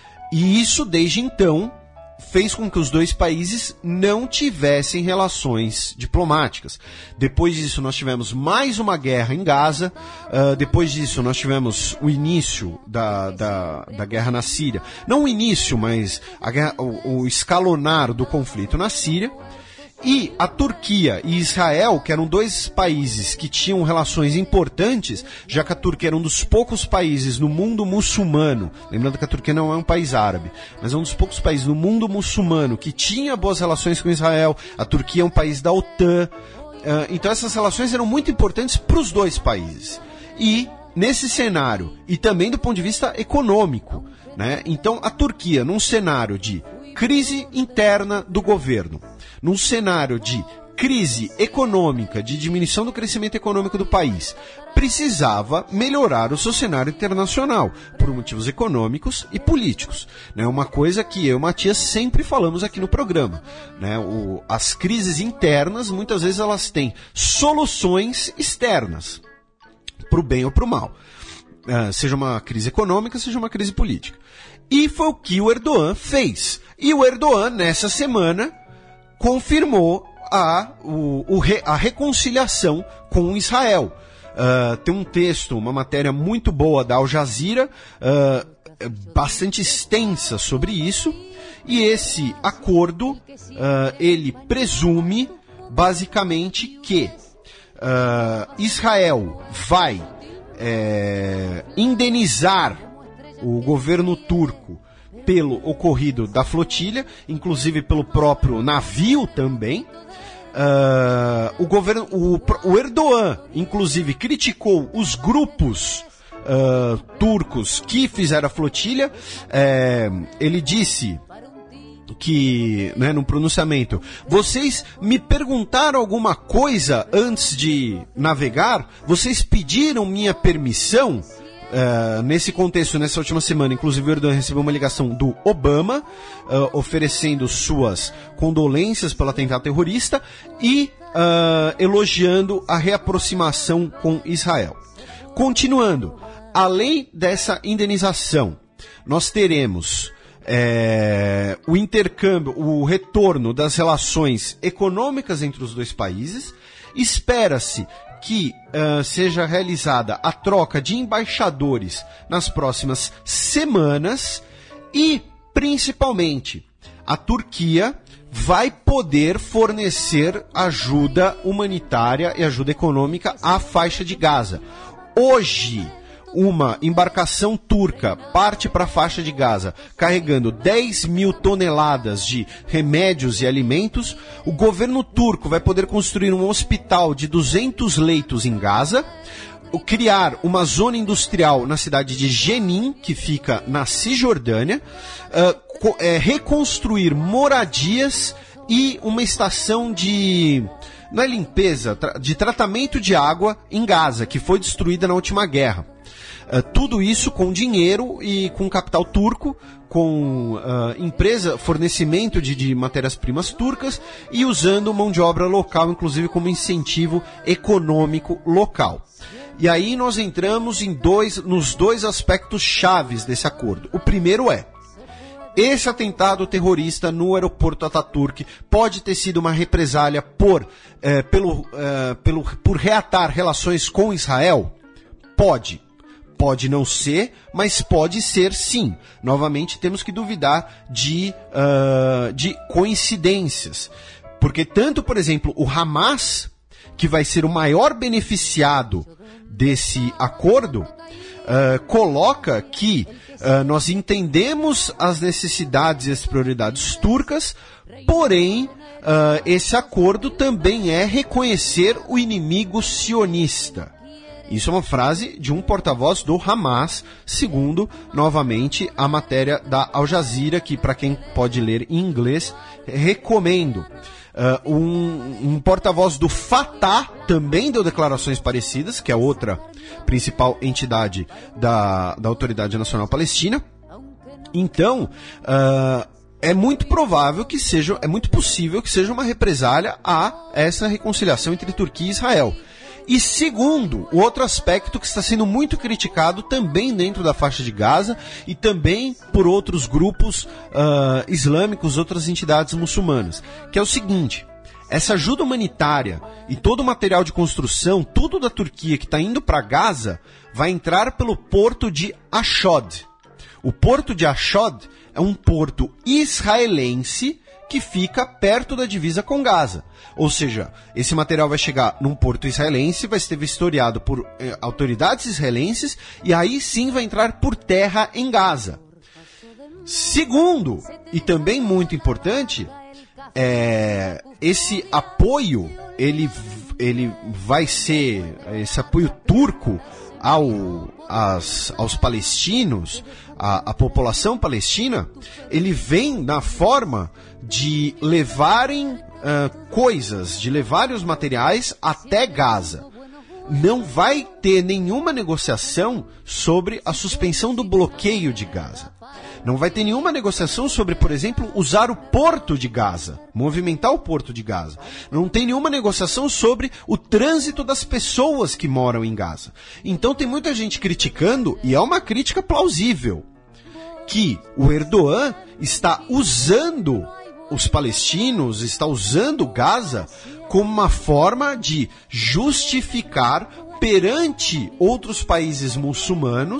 Speaker 4: E isso, desde então, fez com que os dois países não tivessem relações diplomáticas. Depois disso, nós tivemos mais uma guerra em Gaza. Uh, depois disso, nós tivemos o início da, da, da guerra na Síria. Não o início, mas a guerra, o, o escalonar do conflito na Síria. E a Turquia e Israel, que eram dois países que tinham relações importantes, já que a Turquia era um dos poucos países no mundo muçulmano, lembrando que a Turquia não é um país árabe, mas é um dos poucos países no mundo muçulmano que tinha boas relações com Israel. A Turquia é um país da OTAN, então essas relações eram muito importantes para os dois países. E nesse cenário, e também do ponto de vista econômico, né? Então a Turquia, num cenário de crise interna do governo, num cenário de crise econômica, de diminuição do crescimento econômico do país, precisava melhorar o seu cenário internacional, por motivos econômicos e políticos. Né? Uma coisa que eu e o Matias sempre falamos aqui no programa. Né? O, as crises internas, muitas vezes elas têm soluções externas, para o bem ou para o mal. Uh, seja uma crise econômica, seja uma crise política. E foi o que o Erdogan fez. E o Erdogan, nessa semana, confirmou a, o, o re, a reconciliação com Israel. Uh, tem um texto, uma matéria muito boa da Al Jazeera, uh, bastante extensa sobre isso, e esse acordo, uh, ele presume basicamente que uh, Israel vai é, indenizar o governo turco pelo ocorrido da flotilha, inclusive pelo próprio navio também. Uh, o governo, o, o Erdogan, inclusive, criticou os grupos uh, turcos que fizeram a flotilha. É, ele disse que, né, no pronunciamento, vocês me perguntaram alguma coisa antes de navegar? Vocês pediram minha permissão? Uh, nesse contexto, nessa última semana, inclusive o Erdogan recebeu uma ligação do Obama, uh, oferecendo suas condolências pelo atentado terrorista e uh, elogiando a reaproximação com Israel. Continuando, além dessa indenização, nós teremos é, o intercâmbio, o retorno das relações econômicas entre os dois países. Espera-se que uh, seja realizada a troca de embaixadores nas próximas semanas e, principalmente, a Turquia vai poder fornecer ajuda humanitária e ajuda econômica à faixa de Gaza. Hoje, uma embarcação turca parte para a faixa de Gaza carregando dez mil toneladas de remédios e alimentos. O governo turco vai poder construir um hospital de duzentos leitos em Gaza, criar uma zona industrial na cidade de Jenin, que fica na Cisjordânia, uh, é, reconstruir moradias e uma estação de... não é limpeza, de tratamento de água em Gaza, que foi destruída na última guerra. Uh, tudo isso com dinheiro e com capital turco, com uh, empresa, fornecimento de, de matérias-primas turcas e usando mão de obra local, inclusive como incentivo econômico local. E aí nós entramos em dois, nos dois aspectos chaves desse acordo. O primeiro é: esse atentado terrorista no aeroporto Ataturk pode ter sido uma represália por, eh, pelo, eh, pelo, por reatar relações com Israel? Pode. Pode não ser, mas pode ser sim. Novamente temos que duvidar de, uh, de coincidências. Porque tanto, por exemplo, o Hamas, que vai ser o maior beneficiado desse acordo, uh, coloca que uh, nós entendemos as necessidades e as prioridades turcas, porém, uh, esse acordo também é reconhecer o inimigo sionista. Isso é uma frase de um porta-voz do Hamas, segundo, novamente, a matéria da Al Jazeera, que, para quem pode ler em inglês, recomendo. Uh, um, um porta-voz do Fatah também deu declarações parecidas, que é outra principal entidade da, da Autoridade Nacional Palestina. Então, uh, é muito provável que seja, é muito possível que seja uma represália a essa reconciliação entre Turquia e Israel. E segundo, o outro aspecto que está sendo muito criticado também dentro da faixa de Gaza e também por outros grupos uh, islâmicos, outras entidades muçulmanas, que é o seguinte: essa ajuda humanitária e todo o material de construção, tudo da Turquia que está indo para Gaza, vai entrar pelo porto de Ashdod. O porto de Ashdod é um porto israelense que fica perto da divisa com Gaza. Ou seja, esse material vai chegar num porto israelense, vai ser vistoriado por eh, autoridades israelenses e aí sim vai entrar por terra em Gaza. Segundo, e também muito importante, é, esse apoio, ele, ele vai ser, esse apoio turco ao, as, aos palestinos, a, a população palestina, ele vem na forma de levarem uh, coisas, de levarem os materiais até Gaza. Não vai ter nenhuma negociação sobre a suspensão do bloqueio de Gaza. Não vai ter nenhuma negociação sobre, por exemplo, usar o porto de Gaza, movimentar o porto de Gaza. Não tem nenhuma negociação sobre o trânsito das pessoas que moram em Gaza. Então tem muita gente criticando, e é uma crítica plausível, que o Erdogan está usando os palestinos, está usando Gaza como uma forma de justificar perante outros países muçulmanos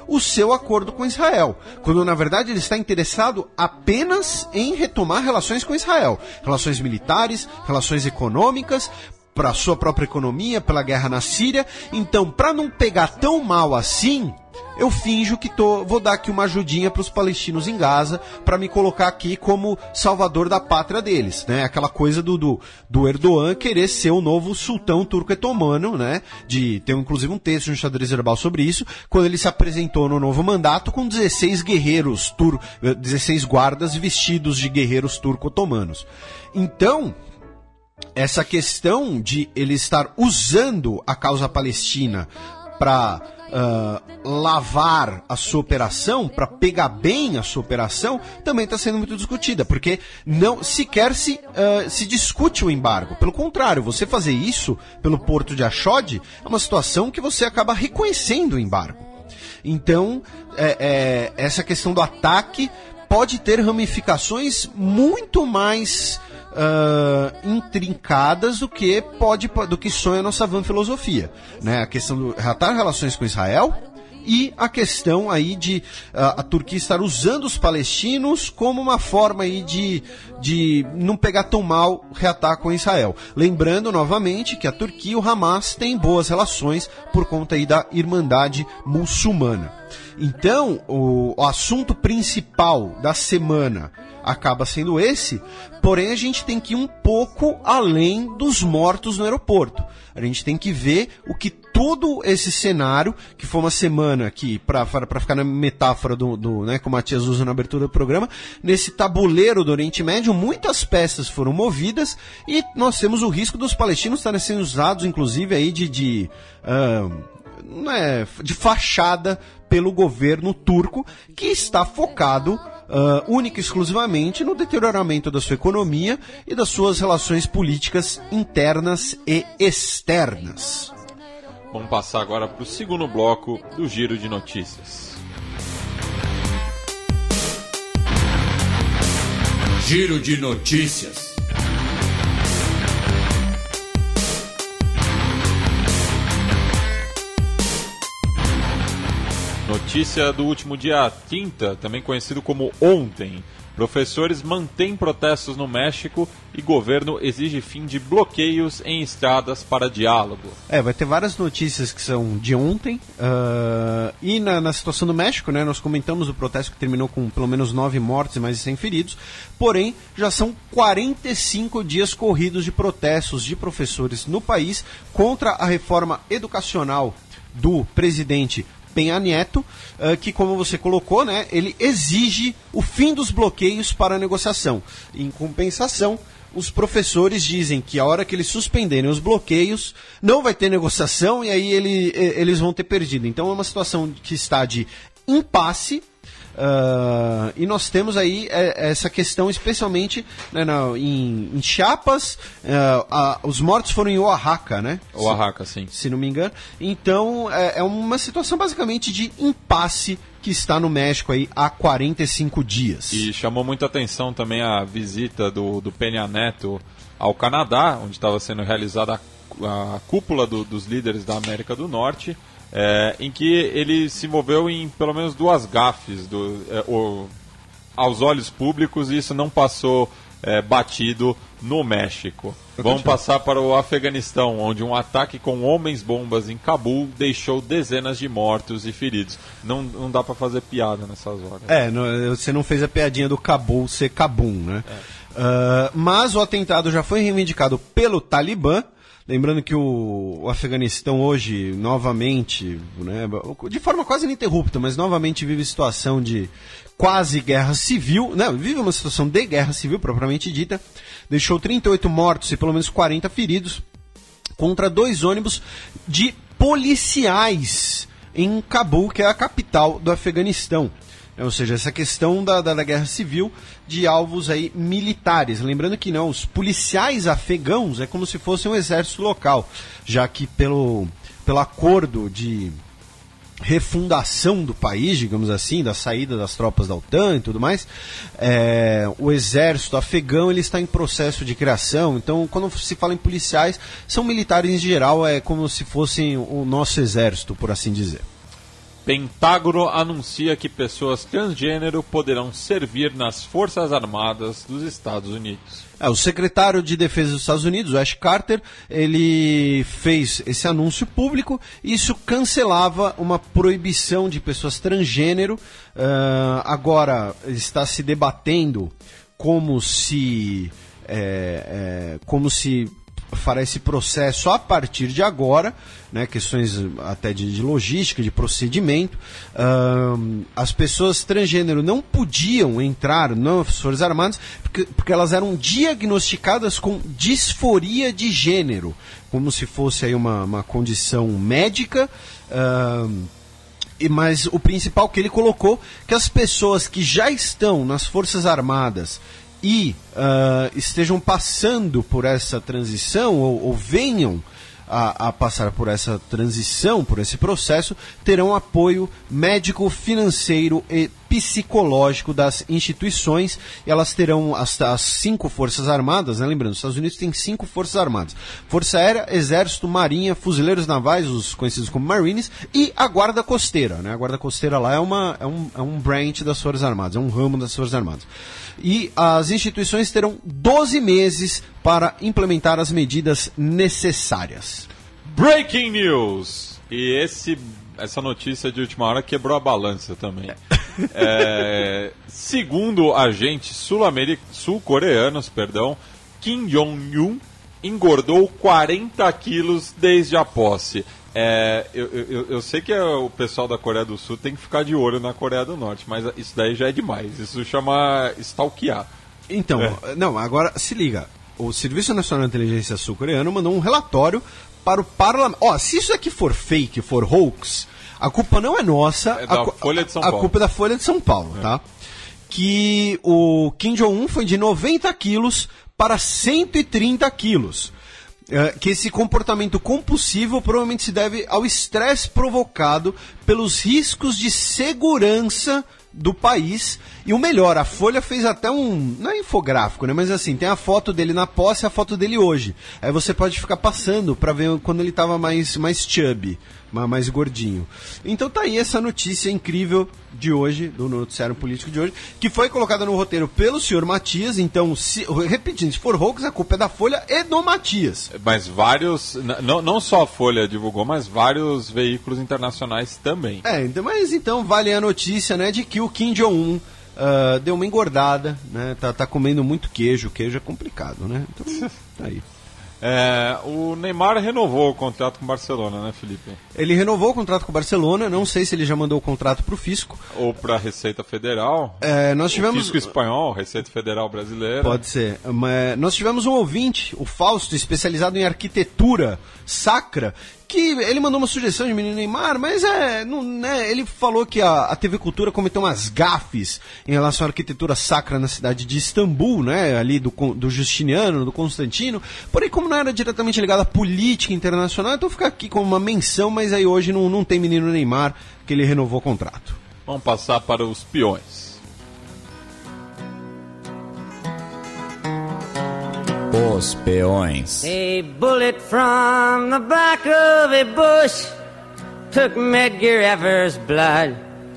Speaker 4: o seu acordo com Israel, quando na verdade ele está interessado apenas em retomar relações com Israel, relações militares, relações econômicas, para a sua própria economia, pela guerra na Síria. Então, para não pegar tão mal assim, eu finjo que tô, vou dar aqui uma ajudinha para os palestinos em Gaza, para me colocar aqui como salvador da pátria deles, né? Aquela coisa do, do, do Erdogan querer ser o novo sultão turco-otomano, né? De, tem inclusive um texto no Xadrez Verbal sobre isso, quando ele se apresentou no novo mandato com dezesseis guerreiros, tur, dezesseis guardas vestidos de guerreiros turco-otomanos. Então, essa questão de ele estar usando a causa palestina para uh, lavar a sua operação, para pegar bem a sua operação, também está sendo muito discutida, porque não sequer se, uh, se discute o embargo. Pelo contrário, você fazer isso pelo porto de Ashdod é uma situação que você acaba reconhecendo o embargo. Então, é, é, essa questão do ataque pode ter ramificações muito mais Uh, intrincadas do que pode do que sonha a nossa van filosofia, né? A questão do reatar relações com Israel e a questão aí de uh, a Turquia estar usando os palestinos como uma forma aí de, de não pegar tão mal reatar com Israel. Lembrando novamente que a Turquia e o Hamas têm boas relações por conta aí da Irmandade Muçulmana. Então, o, o assunto principal da semana acaba sendo esse, porém a gente tem que ir um pouco além dos mortos no aeroporto. A gente tem que ver o que todo esse cenário, que foi uma semana que, para ficar na metáfora do, do né, que o Matias usa na abertura do programa, nesse tabuleiro do Oriente Médio, muitas peças foram movidas e nós temos o risco dos palestinos estarem sendo usados, inclusive, aí de, de, uh, né, de fachada pelo governo turco, que está focado Uh, única e exclusivamente no deterioramento da sua economia e das suas relações políticas internas e externas.
Speaker 3: Vamos passar agora para o segundo bloco do Giro de Notícias.
Speaker 2: Giro de Notícias.
Speaker 3: Notícia do último dia trinta, também conhecido como ontem. Professores mantêm protestos no México e governo exige fim de bloqueios em estradas para diálogo.
Speaker 4: É, vai ter várias notícias que são de ontem. Uh, e na, na situação do México, né, nós comentamos o protesto que terminou com pelo menos nove mortes e mais de cem feridos. Porém, já são quarenta e cinco dias corridos de protestos de professores no país contra a reforma educacional do presidente Peña Nieto, uh, que, como você colocou, né, ele exige o fim dos bloqueios para a negociação. Em compensação, os professores dizem que a hora que eles suspenderem os bloqueios, não vai ter negociação e aí ele, eles vão ter perdido. Então é uma situação que está de impasse. Uh, e nós temos aí é, essa questão, especialmente, né, na, em, em Chiapas, uh, a, os mortos foram em Oaxaca, né?
Speaker 3: Oaxaca, sim.
Speaker 4: Se não me engano. Então, é, é uma situação basicamente de impasse que está no México aí há quarenta e cinco dias.
Speaker 3: E chamou muita atenção também a visita do, do Peña Nieto ao Canadá, onde estava sendo realizada a, a cúpula do, dos líderes da América do Norte. É, em que ele se envolveu em pelo menos duas gafes do, é, o, aos olhos públicos, e isso não passou é, batido no México. Vamos passar para o Afeganistão, onde um ataque com homens-bombas em Cabul deixou dezenas de mortos e feridos. Não, não dá para fazer piada nessas horas.
Speaker 4: É, não, você não fez a piadinha do Cabul ser Cabum, né? É. Uh, mas o atentado já foi reivindicado pelo Talibã. Lembrando que o, o Afeganistão hoje, novamente, né, de forma quase ininterrupta, mas novamente vive situação de quase guerra civil, né, vive uma situação de guerra civil, propriamente dita, deixou trinta e oito mortos e pelo menos quarenta feridos, contra dois ônibus de policiais em Cabul, que é a capital do Afeganistão. Ou seja, essa questão da, da, da guerra civil de alvos aí militares. Lembrando que não, os policiais afegãos é como se fosse um exército local, já que pelo, pelo acordo de refundação do país, digamos assim, da saída das tropas da OTAN e tudo mais, é, o exército afegão ele está em processo de criação. Então, quando se fala em policiais, são militares em geral, é como se fossem o nosso exército, por assim dizer.
Speaker 3: Pentágono anuncia que pessoas transgênero poderão servir nas Forças Armadas dos Estados Unidos.
Speaker 4: É, o secretário de Defesa dos Estados Unidos, Ash Carter, ele fez esse anúncio público e isso cancelava uma proibição de pessoas transgênero. Uh, agora está se debatendo como se, é, é, como se fará esse processo a partir de agora, né, questões até de, de logística, de procedimento. Um, as pessoas transgênero não podiam entrar nas Forças Armadas porque, porque elas eram diagnosticadas com disforia de gênero, como se fosse aí uma, uma condição médica. Um, mas o principal que ele colocou, que as pessoas que já estão nas Forças Armadas e uh, estejam passando por essa transição ou, ou venham a, a passar por essa transição, por esse processo, terão apoio médico, financeiro e psicológico das instituições. E elas terão as, as cinco forças armadas, né? Lembrando, os Estados Unidos tem cinco forças armadas: Força Aérea, Exército, Marinha, Fuzileiros Navais, os conhecidos como Marines, e a Guarda Costeira, né? A Guarda Costeira lá é, uma, é, um, é um branch das Forças Armadas, é um ramo das Forças Armadas. E as instituições terão doze meses para implementar as medidas necessárias.
Speaker 3: Breaking News! E esse, essa notícia de última hora quebrou a balança também. É, segundo agentes sul-coreanos, perdão, Kim Jong-un engordou quarenta quilos desde a posse. É, eu, eu, eu sei que o pessoal da Coreia do Sul tem que ficar de olho na Coreia do Norte, mas isso daí já é demais. Isso chama stalkear.
Speaker 4: Então, é. não, agora se liga. O Serviço Nacional de Inteligência Sul-Coreano mandou um relatório para o parlamento. Ó, se isso aqui for fake, for hoax, a culpa não é nossa.
Speaker 3: É da
Speaker 4: a,
Speaker 3: Folha de São
Speaker 4: a,
Speaker 3: Paulo.
Speaker 4: A culpa é da Folha de São Paulo, é. tá? Que o Kim Jong-un foi de noventa quilos para cento e trinta quilos. Uh, que esse comportamento compulsivo provavelmente se deve ao estresse provocado pelos riscos de segurança do país. E o melhor, a Folha fez até um, não é infográfico, né, mas assim, tem a foto dele na posse e a foto dele hoje. Aí você pode ficar passando para ver quando ele estava mais, mais chubby, mais gordinho. Então tá aí essa notícia incrível de hoje, do noticiário político de hoje, que foi colocada no roteiro pelo senhor Matias. Então, se, repetindo, se for hoax, a culpa é da Folha e do Matias.
Speaker 3: Mas vários, não, não só a Folha divulgou, mas vários veículos internacionais também.
Speaker 4: É, então, mas então vale a notícia, né, de que o Kim Jong-un uh, deu uma engordada, né, tá, tá comendo muito queijo, queijo é complicado, né, então tá aí.
Speaker 3: É, o Neymar renovou o contrato com o Barcelona, né, Felipe?
Speaker 4: Ele renovou o contrato com o Barcelona, não sei se ele já mandou o contrato para o Fisco.
Speaker 3: Ou para a Receita Federal.
Speaker 4: É, nós tivemos...
Speaker 3: O Fisco Espanhol, Receita Federal Brasileira.
Speaker 4: Pode ser. Mas nós tivemos um ouvinte, o Fausto, especializado em arquitetura sacra, que ele mandou uma sugestão de menino Neymar, mas é, não, né, ele falou que a, a T V Cultura cometeu umas gafes em relação à arquitetura sacra na cidade de Istambul, né, ali do, do Justiniano, do Constantino, porém como não era diretamente ligado à política internacional, então fica aqui como uma menção, mas aí hoje não, não tem menino Neymar, que ele renovou o contrato.
Speaker 3: Vamos passar para os peões.
Speaker 2: Os peões.
Speaker 6: A bullet from the back of a bush took Medgar Evers' blood.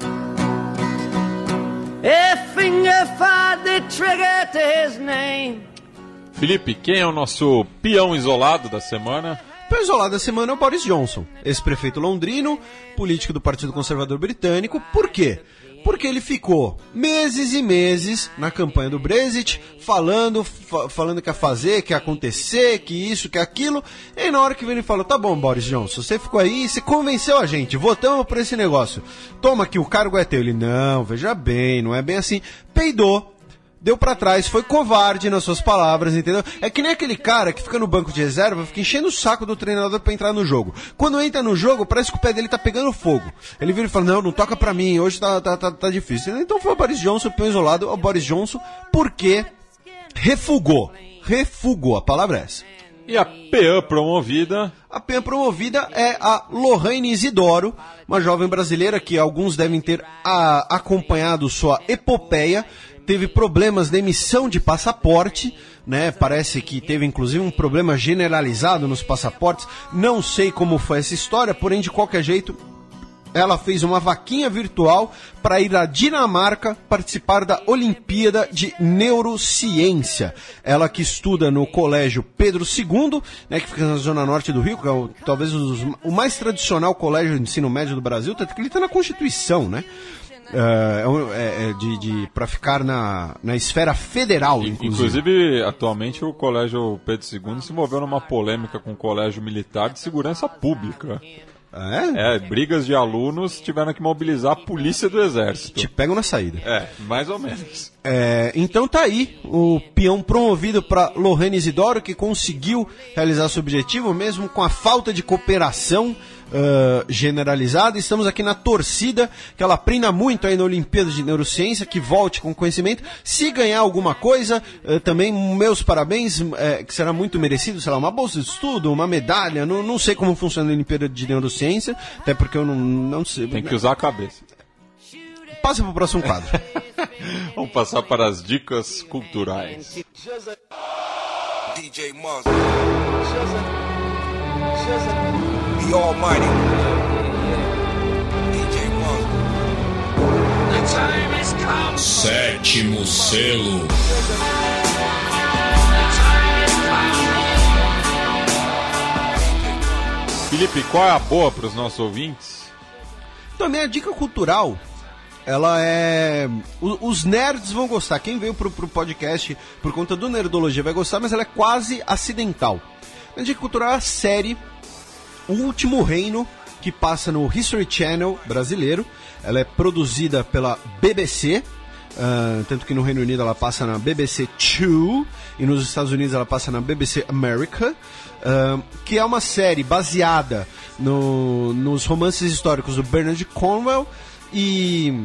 Speaker 6: A finger fired the trigger to his name.
Speaker 3: Felipe, quem é o nosso peão isolado da semana?
Speaker 4: O peão isolado da semana é o Boris Johnson, ex-prefeito londrino, político do Partido Conservador Britânico. Por quê? Porque ele ficou meses e meses na campanha do Brexit, falando, fa- falando que ia fazer, que ia acontecer, que isso, que aquilo. E aí, na hora que veio ele falou, tá bom, Boris Johnson, você ficou aí, você convenceu a gente, votamos por esse negócio. Toma aqui, o cargo é teu. Ele, não, veja bem, não é bem assim. Peidou. Deu pra trás, foi covarde nas suas palavras, entendeu? É que nem aquele cara que fica no banco de reserva, fica enchendo o saco do treinador pra entrar no jogo. Quando entra no jogo, parece que o pé dele tá pegando fogo. Ele vira e fala, não, não toca pra mim, hoje tá, tá, tá, tá difícil. Então foi o Boris Johnson, o peão isolado, o Boris Johnson, porque refugou. Refugou, a palavra é essa.
Speaker 3: E a peã promovida?
Speaker 4: A peã promovida é a Lorraine Isidoro, uma jovem brasileira que alguns devem ter a, acompanhado sua epopeia. Teve problemas de emissão de passaporte, né? Parece que teve inclusive um problema generalizado nos passaportes. Não sei como foi essa história, porém de qualquer jeito ela fez uma vaquinha virtual para ir à Dinamarca participar da Olimpíada de Neurociência. Ela que estuda no Colégio Pedro segundo, né, que fica na zona norte do Rio, que é o, talvez os, o mais tradicional colégio de ensino médio do Brasil, tanto que ele está na Constituição, né? Uh, é, é, de, de, para ficar na, na esfera federal, inclusive.
Speaker 3: Inclusive, atualmente, o Colégio Pedro segundo se envolveu numa polêmica com o Colégio Militar de Segurança Pública.
Speaker 4: É?
Speaker 3: É, brigas de alunos tiveram que mobilizar a polícia do Exército.
Speaker 4: Te pegam na saída.
Speaker 3: É, mais ou menos.
Speaker 4: É, então tá aí o peão promovido para Lohane Isidoro, que conseguiu realizar seu objetivo, mesmo com a falta de cooperação Uh, generalizada. Estamos aqui na torcida, que ela aprenda muito aí na Olimpíada de Neurociência, que volte com conhecimento. Se ganhar alguma coisa, uh, também meus parabéns, uh, que será muito merecido, sei lá, uma bolsa de estudo, uma medalha, não, não sei como funciona a Olimpíada de Neurociência, até porque eu não, não sei.
Speaker 3: Tem que usar a cabeça.
Speaker 4: Passa para o próximo quadro.
Speaker 3: Vamos passar para as dicas culturais.
Speaker 7: D J Monster. The Almighty. D J Monster. The time has come.
Speaker 2: Sétimo selo.
Speaker 3: Felipe, qual é a boa para os nossos ouvintes?
Speaker 4: Então, a minha dica cultural, ela é... Os nerds vão gostar. Quem veio pro, pro podcast por conta do Nerdologia vai gostar, mas ela é quase acidental. A minha dica cultural é a série O Último Reino, que passa no History Channel brasileiro. Ela é produzida pela B B C, uh, tanto que no Reino Unido ela passa na B B C dois e nos Estados Unidos ela passa na B B C America, uh, que é uma série baseada no, nos romances históricos do Bernard Cornwell e...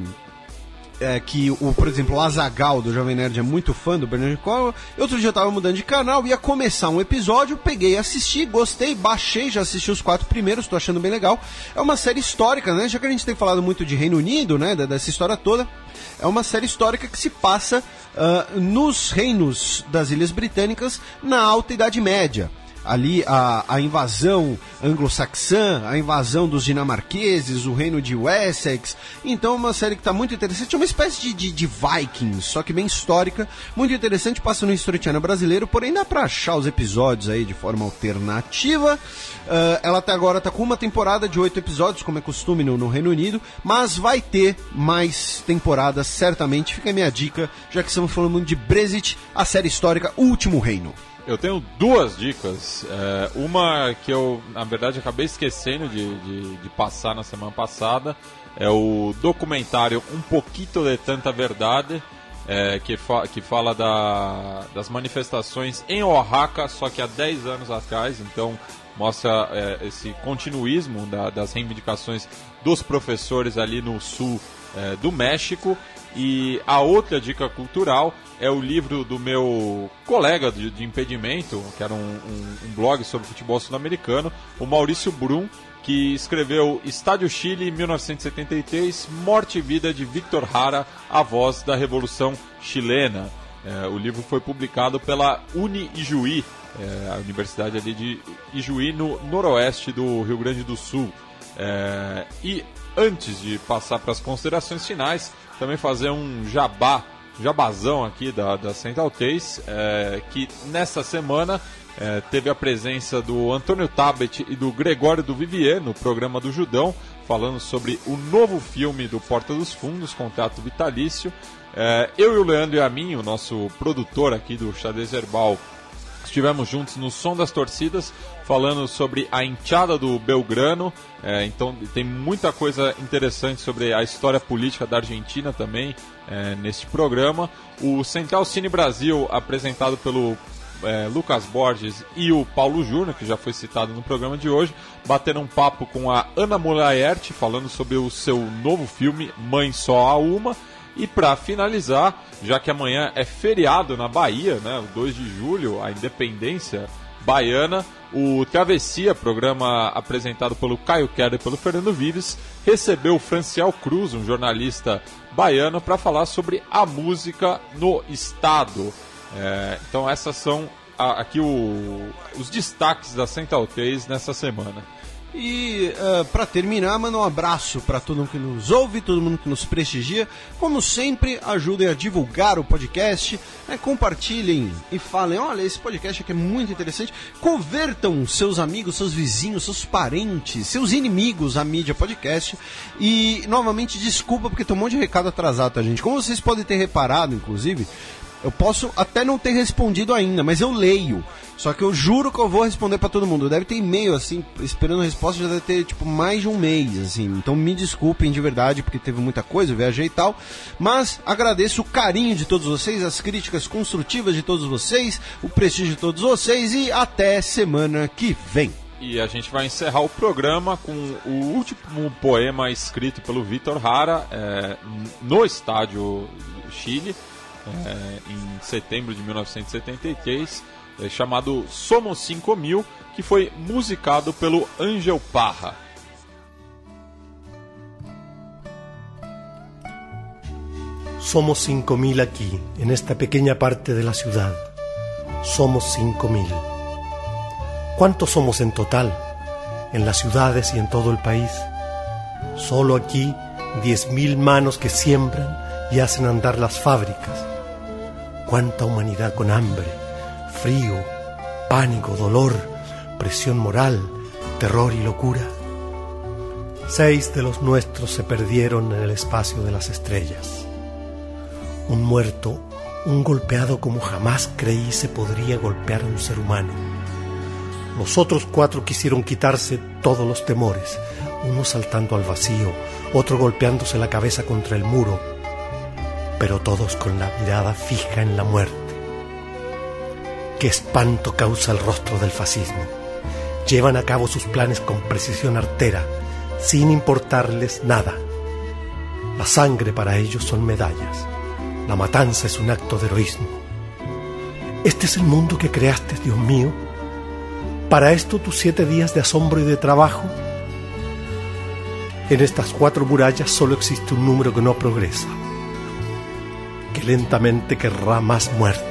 Speaker 4: É, que, o, por exemplo, o Azaghal do Jovem Nerd é muito fã do Bernard Cornwell. Outro dia eu tava mudando de canal, ia começar um episódio, peguei, assisti, gostei, baixei, já assisti os quatro primeiros, tô achando bem legal. É uma série histórica, né? Já que a gente tem falado muito de Reino Unido, né? Dessa história toda. É uma série histórica que se passa uh, nos reinos das Ilhas Britânicas na Alta Idade Média. Ali a, a invasão anglo-saxã, a invasão dos dinamarqueses, o reino de Wessex. Então é uma série que está muito interessante, é uma espécie de, de, de Vikings, só que bem histórica, muito interessante, passa no History Channel brasileiro, porém dá para achar os episódios aí de forma alternativa. Uh, ela até agora está com uma temporada de oito episódios, como é costume no, no Reino Unido, mas vai ter mais temporadas, certamente. Fica a minha dica, já que estamos falando muito de Brexit, a série histórica O Último Reino.
Speaker 3: Eu tenho duas dicas. É, uma que eu, na verdade, acabei esquecendo de, de, de passar na semana passada. É o documentário Um Poquito de Tanta Verdade, é, que, fa que fala da, das manifestações em Oaxaca, só que há dez anos atrás. Então, mostra é, esse continuismo da, das reivindicações dos professores ali no sul é, do México. E a outra dica cultural é o livro do meu colega de, de impedimento, que era um, um, um blog sobre futebol sul-americano, o Maurício Brum, que escreveu Estádio Chile, mil novecentos e setenta e três, Morte e Vida de Victor Jara, a voz da Revolução Chilena. É, o livro foi publicado pela Uni-Ijuí, é, a universidade ali de Ijuí, no noroeste do Rio Grande do Sul. É, e antes de passar para as considerações finais, também fazer um jabá, jabazão aqui da, da Central três, é, que nessa semana é, teve a presença do Antônio Tabet e do Gregório do Vivier no programa do Judão, falando sobre o novo filme do Porta dos Fundos, Contrato Vitalício. É, eu e o Leandro Yamin, o nosso produtor aqui do Xadrez Verbal, estivemos juntos no Som das Torcidas, falando sobre a enteada do Belgrano. É, então tem muita coisa interessante sobre a história política da Argentina também é, neste programa. O Central Cine Brasil, apresentado pelo é, Lucas Borges e o Paulo Júnior, que já foi citado no programa de hoje, bateram um papo com a Ana Mulaerte, falando sobre o seu novo filme Mãe Só Há Uma. E para finalizar, já que amanhã é feriado na Bahia, né, o dois de julho, a independência baiana, o Travessia, programa apresentado pelo Caio Queda e pelo Fernando Vives, recebeu o Franciel Cruz, um jornalista baiano, para falar sobre a música no estado. É, então essas são a, aqui o, os destaques da Central três nessa semana.
Speaker 4: E uh, para terminar, mando um abraço para todo mundo que nos ouve, todo mundo que nos prestigia. Como sempre, ajudem a divulgar o podcast, né? Compartilhem e falem, olha, esse podcast aqui é muito interessante. Convertam seus amigos, seus vizinhos, seus parentes, seus inimigos à mídia podcast. E, novamente, desculpa porque tem um monte de recado atrasado, tá, gente? Como vocês podem ter reparado, inclusive, eu posso até não ter respondido ainda, mas eu leio. Só que eu juro que eu vou responder pra todo mundo. Deve ter e-mail, assim, esperando a resposta, já deve ter, tipo, mais de um mês, assim. Então me desculpem de verdade, porque teve muita coisa, eu viajei e tal. Mas agradeço o carinho de todos vocês, as críticas construtivas de todos vocês, o prestígio de todos vocês e até semana que vem.
Speaker 3: E a gente vai encerrar o programa com o último poema escrito pelo Vitor Hara é, no estádio Chile, é, em setembro de mil novecentos e setenta e três, é, chamado Somos cinco mil, que foi musicado pelo Ángel Parra.
Speaker 8: Somos cinco mil aquí, en esta pequeña parte de la ciudad. Somos cinco mil. ¿Cuántos somos en total? En las ciudades y en todo el país. Solo aquí, diez mil manos que siembran y hacen andar las fábricas. Cuánta humanidad con hambre, frío, pánico, dolor, presión moral, terror y locura. Seis de los nuestros se perdieron en el espacio de las estrellas. Un muerto, un golpeado como jamás creí se podría golpear a un ser humano. Los otros cuatro quisieron quitarse todos los temores, uno saltando al vacío, otro golpeándose la cabeza contra el muro, pero todos con la mirada fija en la muerte. Qué espanto causa el rostro del fascismo. Llevan a cabo sus planes con precisión artera, sin importarles nada. La sangre para ellos son medallas. La matanza es un acto de heroísmo. ¿Este es el mundo que creaste, Dios mío? ¿Para esto tus siete días de asombro y de trabajo? En estas cuatro murallas solo existe un número que no progresa, que lentamente querrá más muerte.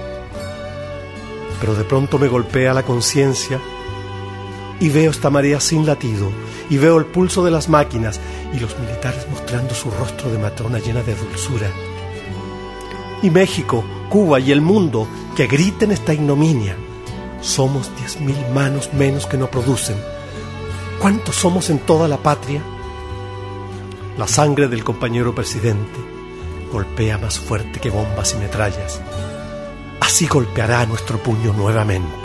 Speaker 8: Pero de pronto me golpea la conciencia y veo esta marea sin latido, y veo el pulso de las máquinas y los militares mostrando su rostro de matrona llena de dulzura. Y México, Cuba y el mundo que griten esta ignominia. Somos diez mil manos menos que no producen. ¿Cuántos somos en toda la patria? La sangre del compañero presidente golpea más fuerte que bombas y metrallas. Así golpeará nuestro puño nuevamente.